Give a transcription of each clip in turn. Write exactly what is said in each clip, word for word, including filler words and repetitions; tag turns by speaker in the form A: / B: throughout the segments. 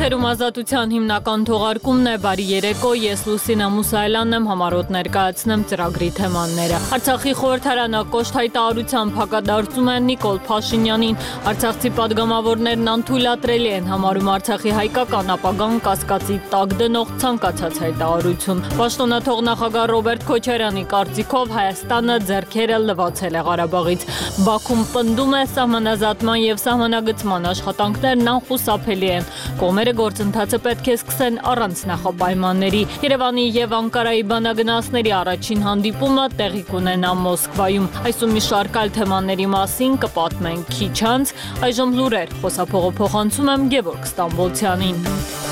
A: Եթերում ազատության հիմնական թողարկումն է, բարի երեկո, ես Լուսինա Մուսայելյանն եմ, համառոտ ներկայացնեմ ծրագրի թեմաները։ Արցախի խորհրդարանակոշտ հայտարարությամբ հակադարձում են Նիկոլ Փաշինյանին։ Արցախցի պատգամավորներն անթույլատրելի են համարում Արցախի հայկական ապագան կասկածի տակ դնող ցանկացած հայտարարություն։ Պաշտոնաթող նախագահ Ռոբերտ Քոչարյանի կարծիքով Հայաստանը ձեռքերը լվացել է Ղարաբաղից։ Բաքուն պնդում է սահմանազատման եւ սահմանագծման աշխատանքներն անխուսափելի են։ Կողմերը գործընթացը պետք է սկսեն առանց նախապայմանների։ Երևանի եւ Անկարայի բանագնացների առաջին հանդիպումը տեղի կունենա Մոսկվայում։ Այսօր մի շարք այլ թեմաների մասին կպատմենք քիչ անց։ Այժմ լուրեր, խոսափողը փոխանցում եմ Գևորգ Ստամբոլցյանին։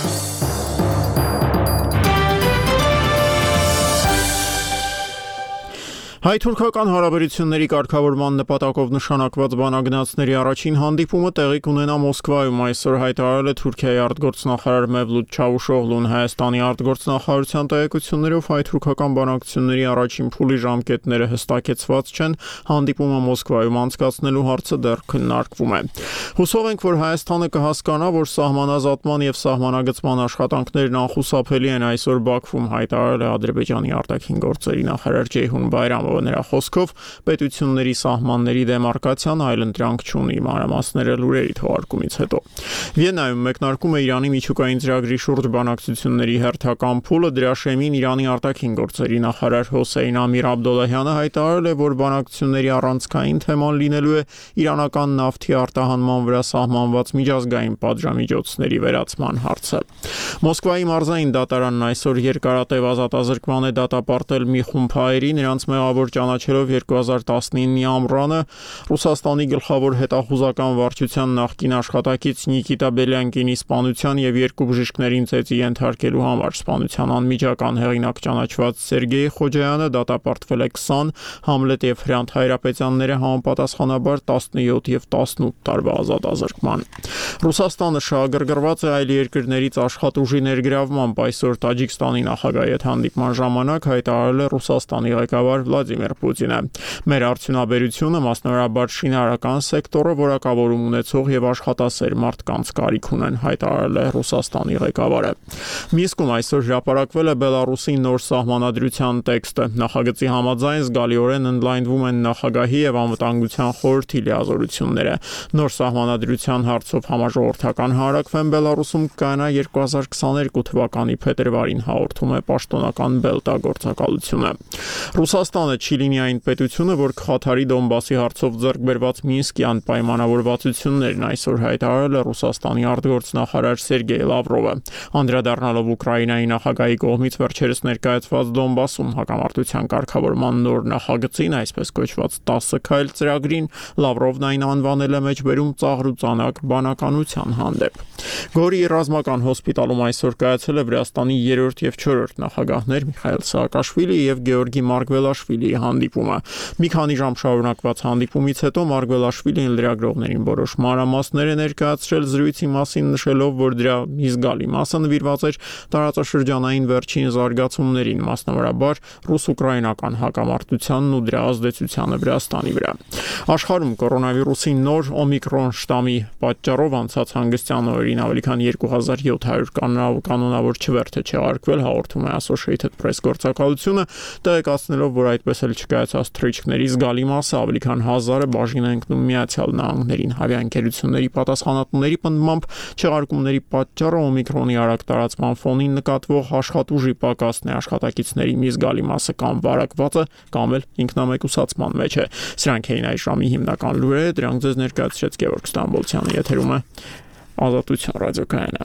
B: Հայ-թուրքական հարաբերությունների կարգավորման նպատակով նշանակված բանագնացների առաջին հանդիպումը տեղի կունենա Մոսկվայում։ Այսօր հայտարարել է Թուրքիայի արտգործնախարար Մևլութ Չավուշօղլուն։ Հայաստանի արտգործնախարարության տեղեկություններով հայ-թուրքական բանակցությունների առաջին փուլի ժամկետները հստակեցված չեն, հանդիպումը Մոսկվայում անցկացնելու հարցը դեռ քննարկվում է։ Հուսով ենք, որ Հայաստանը կհասկանա, որ սահմանազատման եւ սահմանագծման աշխատանքներն անխուսափելի են, այսօր Բաքվում հայտարարել է Ադրբեջանի արտաքին գործերի նախարար Ջեյհուն Բայրամովը։ Նրա խոսքով պետությունների սահմանների դեմարկացիան այլընտրանք չունի, մանրամասները լուրերի թողարկումից հետո։ Վիեննայում մեկնարկում է Իրանի միջուկային ծրագրի շուրջ բանակցությունների հերթական փուլը, դրա շեմին Իրանի արտաքին գործերի նախարար Հոսեյն Ամիր Աբդոլլահյանը հայտարարել է, որ բանակցությունների առանցքային թեման լինելու է իրանական նավթի արտահանման վրա սահմանված միջազգային պատժամիջոցների վերացման հարցը։ Մոսկվայի մարզային դատարանն այսօր երկարատև ազատազրկման է դատապարտել մի խումբ հայերի, նրանց մեղավոր ճանաչելով երկու հազար տասնինի ամռանը Ռուսաստանի գլխավոր հետախուզական վարչության նախկին աշխատակից Նիկիտա Բելյանկինի սպանության եւ երկու բժիշկներին ծեծի ենթարկելու համար։ Սպանության անմիջական հեղինակ ճանաչված Սերգեյ Խոջայանը դատապարտվել է քսան, Համլետ եւ Հրանտ Հայրապետյանները համապատասխանաբար տասնյոթ եւ տասնութ տարվա ազատազրկման։ Ռուսաստանը շահագրգռված է այլ երկրներից աշխատուժի ներգրավմամբ։ Այսօր Տաջիկստանի նախագահի հետ հանդիպման ժամանակ հայտարարել է Ռուսաստանի ղեկավար Վլադիմիր Պուտինը։ Մեր արդյունաբերությունը, մասնավորաբար շինարարական սեկտորը, որակավորում ունեցող եւ աշխատասեր մարդկանց կարիք ունեն, հայտարարել է Ռուսաստանի ղեկավարը։ Միսկում այսօր հրապարակվել է Բելարուսի նոր սահմանադրության տեքստը։ Նախագծի համաձայն զգալիորեն ընդլայնվում են նախագահի եւ անվտանգության խորհրդի լիազորությունները։ Նոր սահմանադրության հարցով համաժողովրդական հանրակրվեն Բելարուսում կայանա երկու հազար քսաներկու թվականի փետրվարին, հաղորդում է պաշտոնական Բելտա գործակալությունը։ Ռուսաստանը չի լինի այն պետությունը, որ Քաթարի Դոնբասի հարցով ձեռք բերված Մինսկյան պայմանավորվածություններն այսօր հայտարարել է Ռուսաստանի արտգործնախարար Սերգեյ Լավրովը։ Անդրադառնալով Ուկրաինայի նախագահի կողմից վերջերս ներկայացված Դոնբասում հակամարտության կարգավորման նոր նախագծին, այսպես կոչված տասը քայլ ծրագրին, Լավրովն այն անվանել է մեջբերում ծաղրուծանակ բանականության հանդեպ։ Գորի ռազմական հոսպիտալում այսօր կայացել է Վրաստանի երրորդ եւ չորրորդ նախագահներ Միխայիլ Սաակաշվիլի եւ Գեորգի Մարգվելաշվիլիի հանդիպումը։ Մի քանի ժամ շարունակված հանդիպումից հետո Մարգվելաշվիլին լրագրողներին որոշ մանրամասներ է ներկայացրել, զրույցի մասին նշելով, որ դրա մի զգալի մասը նվիրված էր տարածաշրջանային վերջին զարգացումներին, մասնավորաբար ռուս-ուկրաինական հակամարտությանն ու դրա ազդեցությանը Վրաստանի վրա։ Աշխարհում կորոնավիրուսի նոր օմիկրոն շտամի պատճառով անցած հանգստյան օրերին ավելի քան երկու հազար յոթ հարյուր կանոնավոր չվերթ է չեղարկվել, հաղորդում է Associated Press գործակալությունը, տեղեկացնելով, որ այդպես էլ չկայացած թռիչքների զգալի մասը ավելի քան հազարը բաժին է ընկնում Միացյալ Նահանգներին։ Ավիաընկերությունների պատասխանատուների պնդմամբ չեղարկումների պատճառը օմիկրոնի արագ տարածման ֆոնին նկատվող աշխատուժի պակասն է, աշխատակիցների մի զգալի մասը կամ վարակված է, կամ էլ ինքնամեկուսացման մեջ է։ Սրանք էին այս ժամի հիմնական լուրերը, դրանք ձեզ ներկայացրեց Գևորգ Ստամբոլցյանը, եթերում է Ազատություն ռադիոկայանը։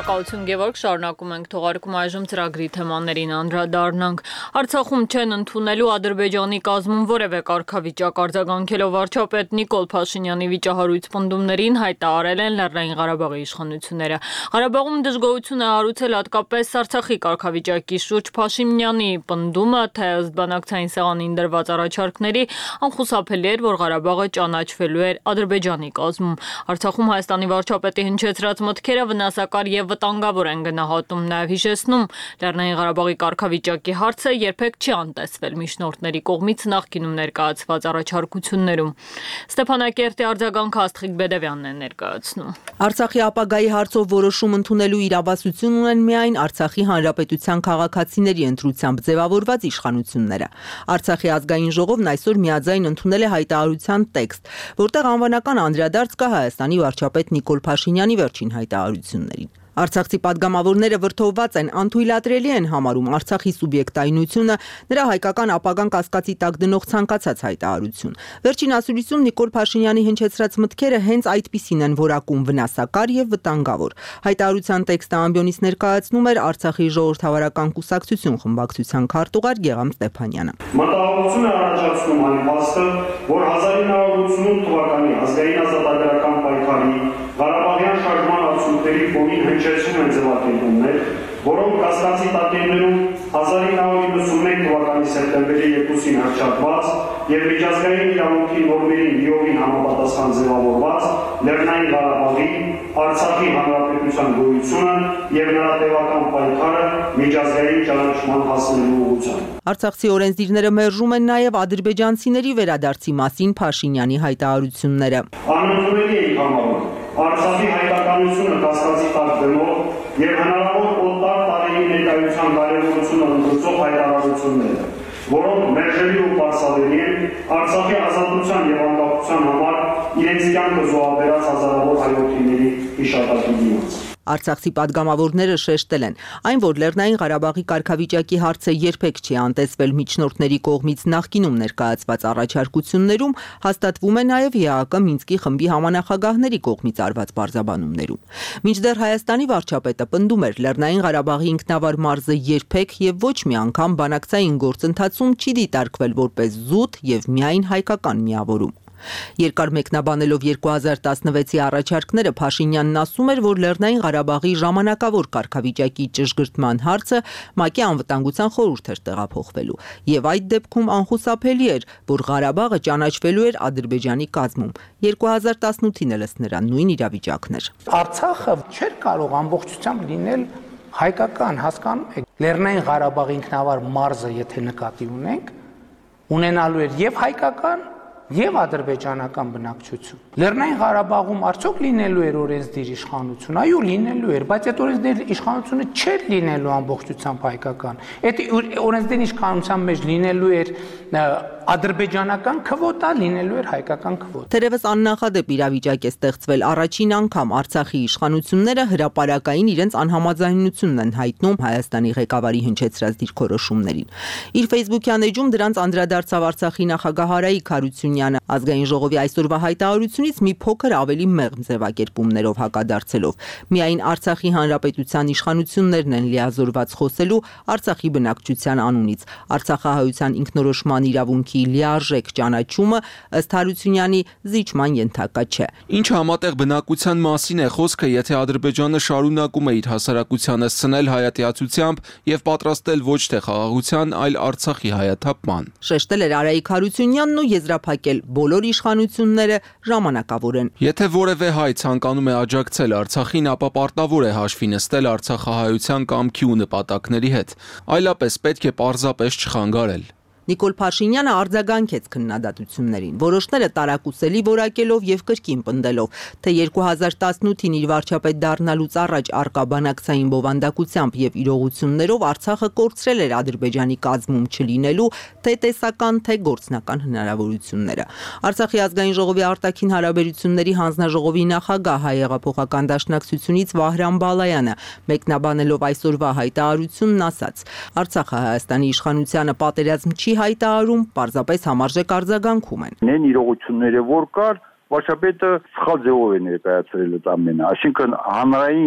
A: Շնորհակալություն Գևորգ, շարունակում ենք թողարկում այժմ ծրագրի թեմաներին անդրադառնանք։ Արցախում չեն ընդունելու Ադրբեջանի կազմում որևէ կարգավիճակ արձագանքելով վարչապետ Նիկոլ Փաշինյանի վիճահարույց պնդումներին հայտարարել են Լեռնային Ղարաբաղի իշխանությունները։ Ղարաբաղում դժգոհություն է հարուցել հատկապես Արցախի կարգավիճակի շուրջ Փաշինյանի պնդումը, թե ըստ բանակցային սեղանին դրված առաջարկների անխուսափելի էր, որ Ղարաբաղը ճանաչվելու էր Ադրբեջանի կազմում։ Արցախում Հայաստանի վարչապետի հնչեցրած մտքերը վնասակար եւ վտանգավոր են գնահատում, նաեւ հիշեցնում Լեռնային Ղարաբաղի կարգավիճակի հարցը երբեք չի անտեսվել միջնորդների կողմից նախկինում ներկայացված առաջարկություններում։ Ստեփանակերտի արձագանքը Աստղիկ Բեդևյանն է ներկայացնում։
C: Արցախի ապագայի հարցով որոշում ընդունելու իրավասություն ունեն միայն Արցախի Հանրապետության քաղաքացիների ընտրությամբ ձևավորված իշխանությունները։ Արցախի ազգային ժողովն այսօր միաձայն ընդունել է հայտարարության տեքստ, որտեղ անվանական անդրադարձ կա Հայաստանի վարչապետ Նիկոլ Փաշինյանի վերջին հայտարարություններին։ Արցախցի падգամավորները վրդովված են, անթույլատրելի են համարում Արցախի սուբյեկտայնությունը, նրա հայկական ապագան կասկածի տակ դնող ցանկացած հայտարարություն։ Վերջին ասուլիսում Նիկոլ Փաշինյանի հնչեցրած մտքերը հենց այդպիսին են որակում վնասակար եւ վտանգավոր։ Հայտարարության տեքստը ամբիոնից ներկայացնում էր Արցախի ժողովրդավարական կուսակցություն խմբակցության քարտուղար Գեգամ Ստեփանյանը։
D: Մտահոգություն է առաջացնում այն փաստը, որ հազար ինը հարյուր ութսունութ թվականի ազգային ազատագրական պայքարի Ղարաբաղյան շարժման արդյունքների ֆոնին հնչեցնում են ձևակերպումներ, որոնք կասկածի տակ են դնում հազար ինը հարյուր իննսունմեկ թվականի սեպտեմբերի երկուսին հռչակված եւ միջազգային իրավունքի նորմերին լիովին համապատասխան ձևավորված Լեռնային Ղարաբաղի Արցախի Հանրապետության գոյությունը եւ նրա տևական պայքարը միջազգային ճանաչման հասնելու ուղղությամբ։
C: Արցախցի օրենսդիրները մերժում են նաև ադրբեջանցիների վերադարձի մասին Փաշինյանի հայտարարությունները։
D: Անընդունելի է համարում Արցախի հայկականությունը կասկածի տակ դնող եւ հնարավոր օտար տարերի ներկայության կարևորությունը ընդգծող հայտարարությունները, որոնք մերժելի ու պարսավելի են Արցախի ազատության եւ անկախության համար իրենց կյանքը զոհաբերած հազարավոր հայրենիների հիշատակի դիմաց։
C: Արցախցի падգամավորները շեշտել են, այն որ Լեռնային Ղարաբաղի կարգավիճակի հարցը երբեք չի անտեսվել միջնորդների կողմից նախկինում ներկայացված առաջարկություններում, հաստատվում է նաև ԵԱԿ Մինսկի խմբի համանախագահների կողմից արված պարզաբանումներում։ Մինչդեռ Հայաստանի վարչապետը պնդում էր Լեռնային Ղարաբաղի ինքնավար մարզը երբեք եւ ոչ մի անգամ բանակցային գործընթացում չի դիտարկվել որպես զուտ եւ միայն հայկական միավորում։ Երկար մեկնաբանելով երկու հազար տասնվեցի առաջարկները Փաշինյանն ասում էր, որ Լեռնային Ղարաբաղի ժամանակավոր կարգավիճակի ճշգրտման հարցը ՄԱԿ-ի անվտանգության խորհուրդ էր տեղափոխվելու, եւ այդ դեպքում անխուսափելի էր, որ Ղարաբաղը ճանաչվելու էր Ադրբեջանի կազմում։ երկու հազար տասնութին էլ ըստ նրա նույն իրավիճակն էր։
E: Արցախը չէր կարող ամբողջությամբ լինել հայկական, հասկանում եք։ Լեռնային Ղարաբաղի ինքնավար մարզը, եթե նկատի ունենք, ունենալու էր եւ հայկական եւ ադրբեջանական բնակչություն։ Լեռնային Ղարաբաղում արդյոք լինելու էր օրենսդիր իշխանություն, այո, լինելու էր, բայց այդ օրենսդիր իշխանությունը չէր լինելու ամբողջությամբ հայկական։ Այդ օրենսդիր իշխանության մեջ լինելու էր ադրբեջանական քվոտա, լինելու էր հայկական քվոտա։
C: Թերևս աննախադեպ իրավիճակ է ստեղծվել առաջին անգամ Արցախի իշխանությունները հրապարակային իրենց անհամաձայնությունն են հայտնում Հայաստանի ղեկավարի հնչեցրած դիրքորոշումներին։ Իր Facebook-յան էջում դրանց անդրադարձավ Արցախի նախագահ Արայիկ Հարությունյանը, ազգային ժողովի այսօրվա հայտարարությունից մի փոքր ավելի մեղմ ձևակերպումներով հակադարձելով։ Միայն Արցախի Հանրապետության իշխանություններն են լիազորված խոսելու Արցախի բնակչության անունից։ Արցախահայության ինքնորոշման իրավունքի լիարժեք ճանաչումը ըստ Հարությունյանի զիջման ենթակա չէ։
F: Ինչ համատեղ բնակության մասին է խոսքը, եթե Ադրբեջանը շարունակում է իր հասարակությանը սնել հայատյացությամբ եւ պատրաստել ոչ թե խաղաղության, այլ Արցախի հայաթափման։
C: Շեշտել էր Արայիկ Հարությունյանն ու եզրափակել բոլոր իշխանությունները ժամանակավոր են։
F: Եթե որևէ հայ ցանկանում է աջակցել Արցախին, ապա պարտավոր է հաշվի նստել արցախահայության կամքի ու նպատակների հետ, այլապես պետք է պարզապես չխանգարել։
C: Նիկոլ Փաշինյանը արձագանքեց քննադատություններին, որոշները տարակուսելի որակելով եւ կրկին պնդելով, թե երկու հազար տասնութին իր վարչապետ դառնալուց առաջ արկա բանակցային բովանդակությամբ եւ իրողություններով Արցախը կորցրել էր Ադրբեջանի կազմում չլինելու թե տեսական, թե գործնական հնարավորությունները։ Արցախի ազգային ժողովի արտաքին հարաբերությունների հանձնաժողովի նախագահ հայեղափոխական դաշնակցությունից Վահրամ Բալայանը մեկնաբանելով այսօրվա հայտարարությունն ասաց. Արցախը Հայաստանի իշխանությանը պատերազմ չի հայտարարում, պարզապես համարժեք արձագանքում են։
G: Նեն իրողությունները որ կար, վարչապետը սխալ ձևով է ներկայացրել այդ ամենը, այսինքն հանրային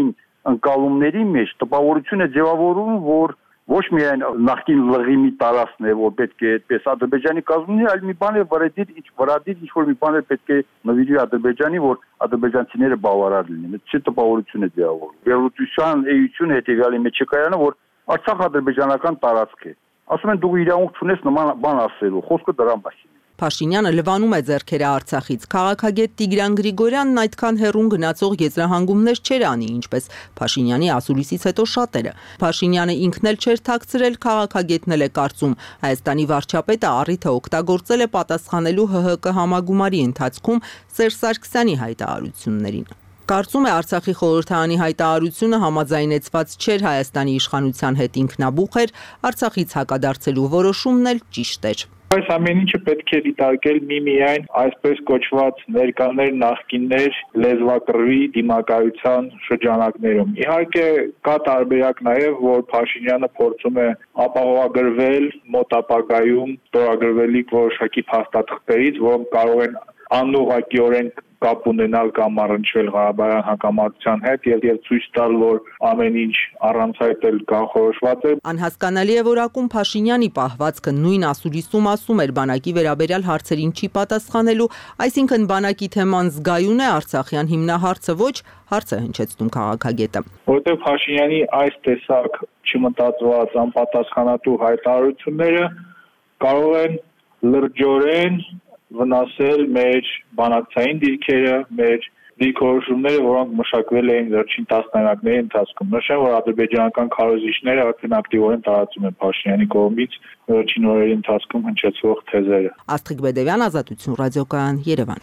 G: ընկալումների մեջ տպավորություն է ձևավորում, որ ոչ միայն նախկին լղիմի տարածքն է, որ պետք է այդպես Ադրբեջանի կազմում, այլ մի բան է վրադիր, ինչ վրադիր ինչ որ մի բան է պետք է նվիրի Ադրբեջանի, որ ադրբեջանցիները բավարար լինեն։ Այդ չի տպավորություն է ձևավորում։ Վերլուծության էությունը հետեւյալի մեջ է կայանում, որ Արցախ ադրբեջանական տարածք է։ Ասում են դու իրավունք չունես նման բան ասելու, խոսքը դրա մասին է։
C: Փաշինյանը լվանում է ձեռքերը Արցախից։ Քաղաքագետ Տիգրան Գրիգորյանն այդքան հեռուն գնացող եզրահանգումներ չէր անի, ինչպես Փաշինյանի ասուլիսից հետո շատերը։ Փաշինյանը ինքն էլ չէր թաքցրել, քաղաքագետն էլ է կարծում, Հայաստանի վարչապետը առիթը օգտագործել է պատասխանելու ՀՀԿ համագումարի ընթացքում Սերժ Սարգսյանի հայտարարություններին։ Կարծում է Արցախի խորհրդարանի հայտարարությունը համաձայնեցված չէր Հայաստանի իշխանության հետ ինքնաբուխ էր, Արցախից հակադարձելու որոշումն էլ ճիշտ էր։
H: Այս ամեն ինչը պետք է դիտարկել միմիայն այսպես կոչված ներկաներ, նախկիններ, լեզվակռվի դիմակայության շրջանակներում։ Իհարկե կա տարբերակ նաև, որ Փաշինյանը փորձում է ապահովագրվել մոտ ապագայում ստորագրվելիք որոշակի փաստաթղթերից, որոնք կարող են անուղղակիորեն կապ ունենալ կամ առնչվել Ղարաբաղյան հակամարտության հետ եւ եւ ցույց տալ, որ ամեն ինչ առանց այդ էլ կանխորոշված է։
C: Անհասկանալի է, որ ակում Փաշինյանի պահվածքը նույն ասուլիսում ասում էր բանակի վերաբերյալ հարցերին չի պատասխանելու, այսինքն բանակի թեման զգայուն է, Արցախյան հիմնահարցը ոչ, հարց է հնչեցնում քաղաքագետը։
H: Որտեղ Փաշինյանի այս տեսակ չմտածված անպատասխանատու հայտարարությունները կարող են լրջորեն վնասել մեր բանակցային դիրքերը, մեր դիրքորոշումները, որոնք մշակվել էին վերջին տասնամյակների ընթացքում։ Նշեմ, որ ադրբեջանական քարոզիչները արդեն ակտիվորեն տարածում են Փաշինյանի կողմից վերջին օրերի ընթացքում հնչեցվող թեզերը։
C: Աստղիկ Բեդևյան, Ազատություն ռադիոկայան, Երևան։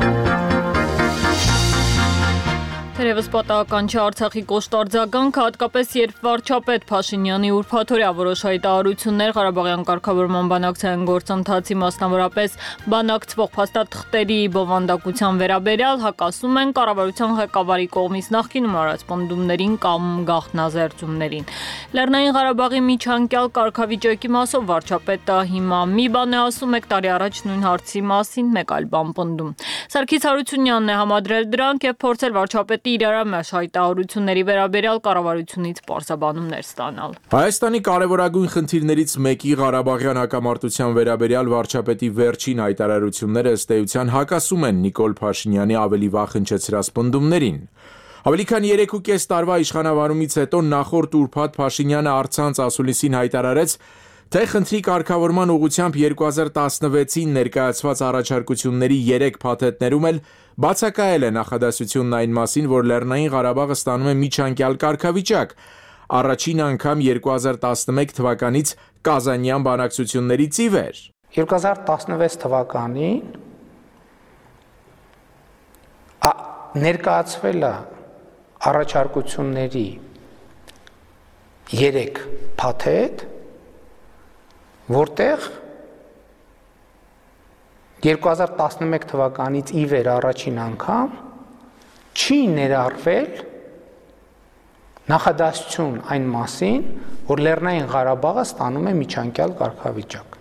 A: Թերևս պատահական չէ Արցախի կոշտ արձագանքը, հատկապես երբ վարչապետ Փաշինյանի ուրբաթօրյա որոշ հայտարարություններ Ղարաբաղյան կարգավորման բանակցային գործընթացի, մասնավորապես բանակցվող փաստաթղթերի բովանդակության վերաբերյալ հակասում են կառավարության ղեկավարի կողմից նախկինում արած պնդումներին կամ գաղտնազերծումներին։ Լեռնային Ղարաբաղի միջանկյալ կարգավիճակի մասով վարչապետը հիմա մի բան է ասում, մեկ տարի առաջ նույն հարցի մասին մեկ այլ բան պնդում։ Սարգիս Հարությունյանն է համադրել դրանք եւ փորձել վարչապետի իրարամեջ հայտարարությունների վերաբերյալ կառավարությունից պարզաբանումներ ստանալ։
F: Հայաստանի կարևորագույն խնդիրներից մեկի Ղարաբաղյան հակամարտության վերաբերյալ վարչապետի վերջին հայտարարությունները ըստ էության հակասում են Նիկոլ Փաշինյանի ավելի վաղ հնչեցրած պնդումներին։ Ավելի քան երեք ու կես տարվա իշխանավարումից հետո նախորդ ուրբաթ Փաշինյանը առցանց ասուլիսին հայտարարեց, թե խնդրի կարգավորման ուղղությամբ երկու հազար տասնվեցին ներկայացված առաջարկությունների երեք փաթեթներում էլ բացակայել է նախադասությունն այն մասին, որ Լեռնային Ղարաբաղը ստանում է միջանկյալ կարգավիճակ, առաջին անգամ երկու հազար տասնմեկ թվականից Կազանյան բանակցություններից ի վեր։
E: երկու հազար տասնվեց թվականին ներկայացվել է առաջարկությունների երեք փաթեթ, որտեղ երկու հազար տասնմեկ թվականից ի վեր առաջին անգամ չի ներառվել նախադասություն այն մասին, որ Լեռնային Ղարաբաղը ստանում է միջանկյալ կարգավիճակ։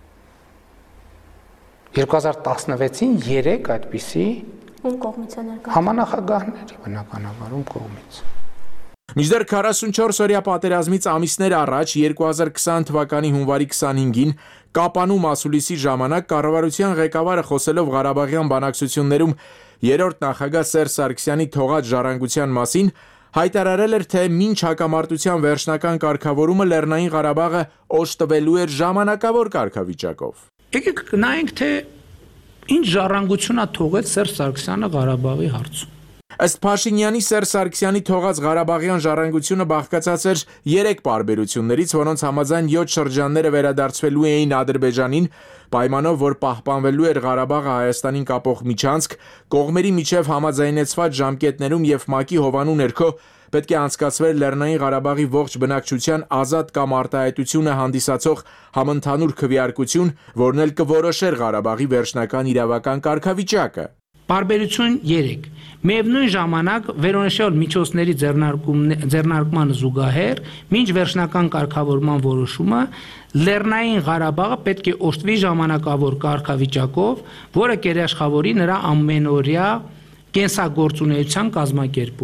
E: երկու հազար տասնվեցին երեք այդպիսի
I: ում կողմից է ներկայացվել։
E: Համանախագահների բնականաբար ում կողմից։
F: Մինչդեռ քառասունչորս օրյա պատերազմից ամիսներ առաջ երկու հազար քսան թվականի հունվարի քսանհինգին Կապանում ասուլիսի ժամանակ կառավարության ղեկավարը խոսելով Ղարաբաղյան բանակցություններում երրորդ նախագահ Սերժ Սարգսյանի թողած ժառանգության մասին հայտարարել էր, թե մինչ հակամարտության վերջնական կարգավորումը Լեռնային Ղարաբաղը օժտվելու էր ժամանակավոր կարգավիճակով։
E: Եկեք նայենք, թե ինչ ժառանգություն է թողել Սերժ Սարգսյանը Ղարաբաղի հարցում։
F: Ըստ Փաշինյանի Սերժ Սարգսյանի թողած Ղարաբաղյան ժառանգությունը բաղկացած էր երեք պարբերություններից, որոնց համաձայն յոթ շրջանները վերադարձվելու էին Ադրբեջանին, պայմանով, որ պահպանվելու էր Ղարաբաղը Հայաստանին կապող միջանցք, կողմերի միջև համաձայնեցված ժամկետներում եւ ՄԱԿ-ի հովանու ներքո պետք է անցկացվեր Լեռնային Ղարաբաղի ողջ բնակչության ազատ կամ արտահայտությունը հանդիսացող համընդհանուր քվեարկություն, որն էլ կորոշեր Ղարաբաղի վերջնական իրավական կարգավիճակը։
E: Պարբերություն երեք։ Միևնույն ժամանակ վերոնշյալ միջոցների ձեռնարկմանը զուգահեռ, մինչ վերջնական կարգավորման որոշումը, Լեռնային Ղարաբաղը պետք է օժտվի ժամանակավոր կարգավիճակով, որը կերաշխավորի նրա ամենօրյա կենսագործունեության կազմակերպումը։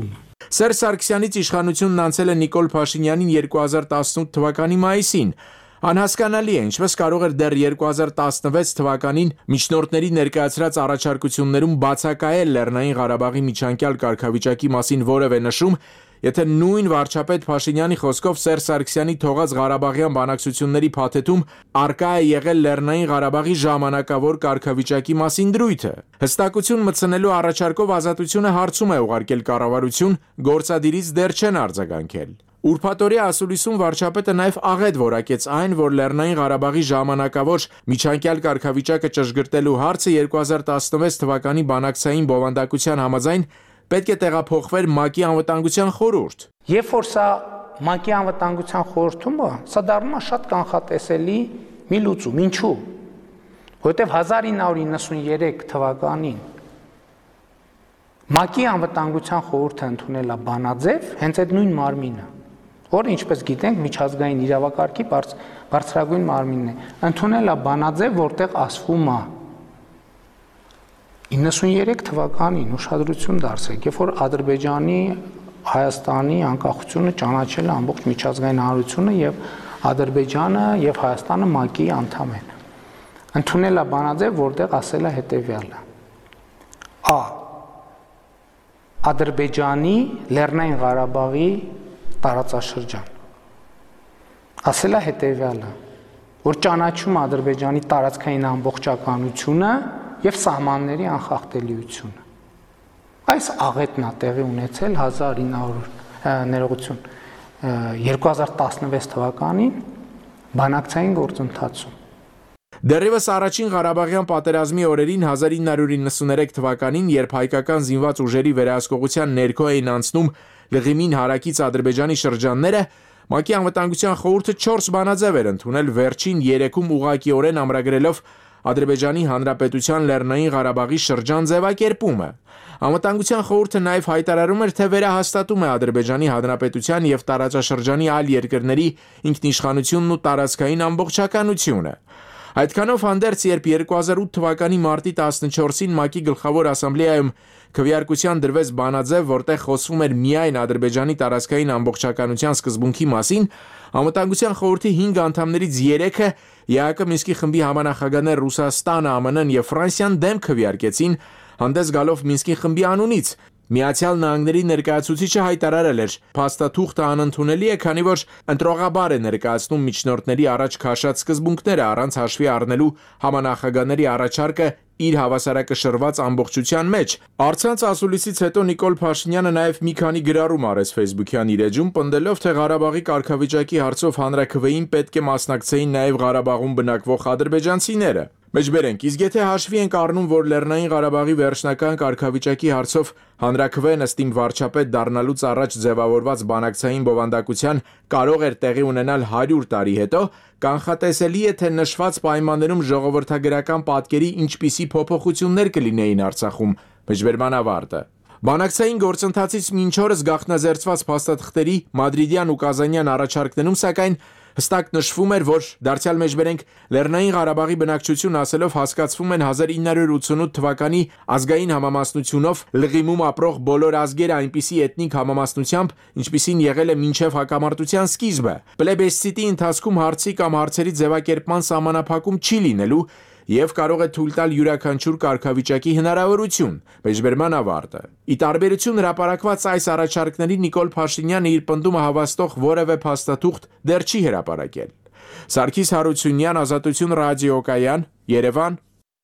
F: Սերժ Սարգսյանից իշխանությունն անցել է Նիկոլ Փաշինյանին երկու հազար տասնութ թվականի մայիսին։ Անհասկանալի է, ինչպես կարող էր դեռ երկու հազար տասնվեց թվականին միջնորդների ներկայացրած առաջարկություններում բացակայել Լեռնային Ղարաբաղի միջանկյալ կարգավիճակի մասին որևէ նշում, եթե նույն վարչապետ Փաշինյանի խոսքով Սերժ Սարգսյանի թողած Ղարաբաղյան բանակցությունների փաթեթում արկա է եղել Լեռնային Ղարաբաղի ժամանակավոր կարգավիճակի մասին դրույթը։ Հստակություն մտցնելու առաջարկով Ազատությունը հարցում է ուղարկել կառավարություն, գործադիրից դեռ չեն արձագանքել։ Ուրբաթօրյա ասուլիսում վարչապետը նաև աղետ որակեց այն, որ Լեռնային Ղարաբաղի ժամանակավոր միջանկյալ կարգավիճակը ճշգրտելու հարցը երկու հազար տասնվեց թվականի բանակցային բովանդակության համաձայն պետք է տեղափոխվեր ՄԱԿ-ի անվտանգության խորհուրդ։
E: Երբ որ սա ՄԱԿ-ի անվտանգության խորհրդումը, սա դառնում է շատ կանխատեսելի մի լուծում, ինչու՞։ Որովհետև հազար ինը հարյուր իննսուններեք թվականին ՄԱԿ-ի անվտանգության խորհուրդը ընդունել է բանաձև, հենց այդ նույն մարմինը, որը ինչպես գիտենք միջազգային իրավակարգի բարձրագույն մարմինն է, ընդունել է բանաձև, որտեղ ասվում է իննսուններեք թվականին ուշադրություն դարձրեք, երբ որ Ադրբեջանի, Հայաստանի անկախությունը ճանաչել է ամբողջ միջազգային հանրությունը եւ Ադրբեջանը եւ Հայաստանը ՄԱԿ-ի անդամ են։ Ընդունել է բանաձև, որտեղ ասել է հետեւյալը. Ա. Ադրբեջանի Լեռնային Ղարաբաղի տարածաշրջան։ Ասել է հետեւյալը, որ ճանաչում է Ադրբեջանի տարածքային ամբողջականությունը եւ սահմանների անխախտելիությունը։ Այս աղետն է տեղի ունեցել հազար ինը հարյուր ներողություն երկու հազար տասնվեց թվականին բանակցային գործընթացում։
F: Դեռևս առաջին Ղարաբաղյան պատերազմի օրերին հազար ինը հարյուր իննսուներեք թվականին, երբ հայկական զինված ուժերի վերահսկողության ներքո էին անցնում Լղիմին հարակից Ադրբեջանի շրջանները, ՄԱԿ-ի անվտանգության խորհուրդը չորս բանաձև էր ընդունել վերջին երեքում ուղղակիորեն ամրագրելով Ադրբեջանի Հանրապետության Լեռնային Ղարաբաղի շրջան ձևակերպումը։ Անվտանգության խորհուրդը նաև հայտարարում էր, թե վերահաստատում է Ադրբեջանի Հանրապետության եւ տարածաշրջանի այլ երկրների ինքնիշխանությունն ու տարածքային ամբողջականությունը։ Այդքանով հանդերձ, երբ երկու հազար ութ թվականի մարտի տասնչորսին ՄԱԿ-ի գլխավոր ասամբլեայում քվեարկության դրվեց բանաձև, որտեղ խոսվում էր միայն Ադրբեջանի տարածքային ամբողջականության սկզբունքի մասին, Անվտանգության խորհրդի հինգ անդամներից երեքը ԵԱՀԿ Մինսկի խմբի համանախագահներ Ռուսաստանը, ԱՄՆ-ն եւ Ֆրանսիան դեմ քվեարկեցին, հանդես գալով Մինսկի խմբի անունից։ Միացյալ Նահանգների ներկայացուցիչը հայտարարել էր. «Փաստաթուղթը անընդունելի է, քանի որ ընտրողաբար է ներկայացնում միջնորդների առաջ քաշած սկզբունքները առանց հաշվի առնելու համանախագահների առաջարկը իր հավասարակշռված ամբողջության մեջ»։ Առցանց ասուլիսից հետո Նիկոլ Փաշինյանը նաև մի քանի գրառում արեց Facebook-յան իր էջում, պնդելով, թե Ղարաբաղի կարգավիճակի հարցով հանրաքվեին պետք է մասնակցեին նաև Ղարաբաղում բնակվող ադրբեջանցիները։ Մեջբերենք, իսկ եթե հաշվի ենք առնում, որ Լեռնային Ղարաբաղի վերջնական կարգավիճակի հարցով հանրաքվեն ըստ իմ վարչապետ դառնալուց առաջ ձևավորված բանակցային բովանդակության կարող էր տեղի ունենալ հարյուր տարի հետո, կանխատեսելի է, թե նշված պայմաններում ժողովրդագրական պատկերի ինչպիսի փոփոխություններ կլինեին Արցախում։ Մեջբերման ավարտը։ Բանակցային գործընթացից մինչ օրս գաղտնազերծված փաստաթղթերի մադրիդյան ու կազանյան առաջարկներում, սակայն հստակ նշվում էր, որ դարձյալ մեջբերենք Լեռնային Ղարաբաղի բնակչություն ասելով հասկացվում են հազար ինը հարյուր ութսունութ թվականի ազգային համամասնությունով Լղիմում ապրող բոլոր ազգերը այնպիսի էթնիկ համամասնությամբ, ինչպիսին եղել է մինչև հակամարտության սկիզբը։ Պլեբեսցիտի ընթացքում հարցի կամ հարցերի ձևակերպման սահմանափակում չի լինելու եւ կարող է թույլ տալ յուրաքանչյուր կարգավիճակի հնարավորություն։ Մեջբերման ավարտը։ Ի տարբերություն հրապարակված այս առաջարկների Նիկոլ Փաշինյանը իր պնդումը հավաստող որևէ փաստաթուղթ դեռ չի հրապարակել։ Սարգիս Հարությունյան, Ազատություն ռադիոկայան, Երևան։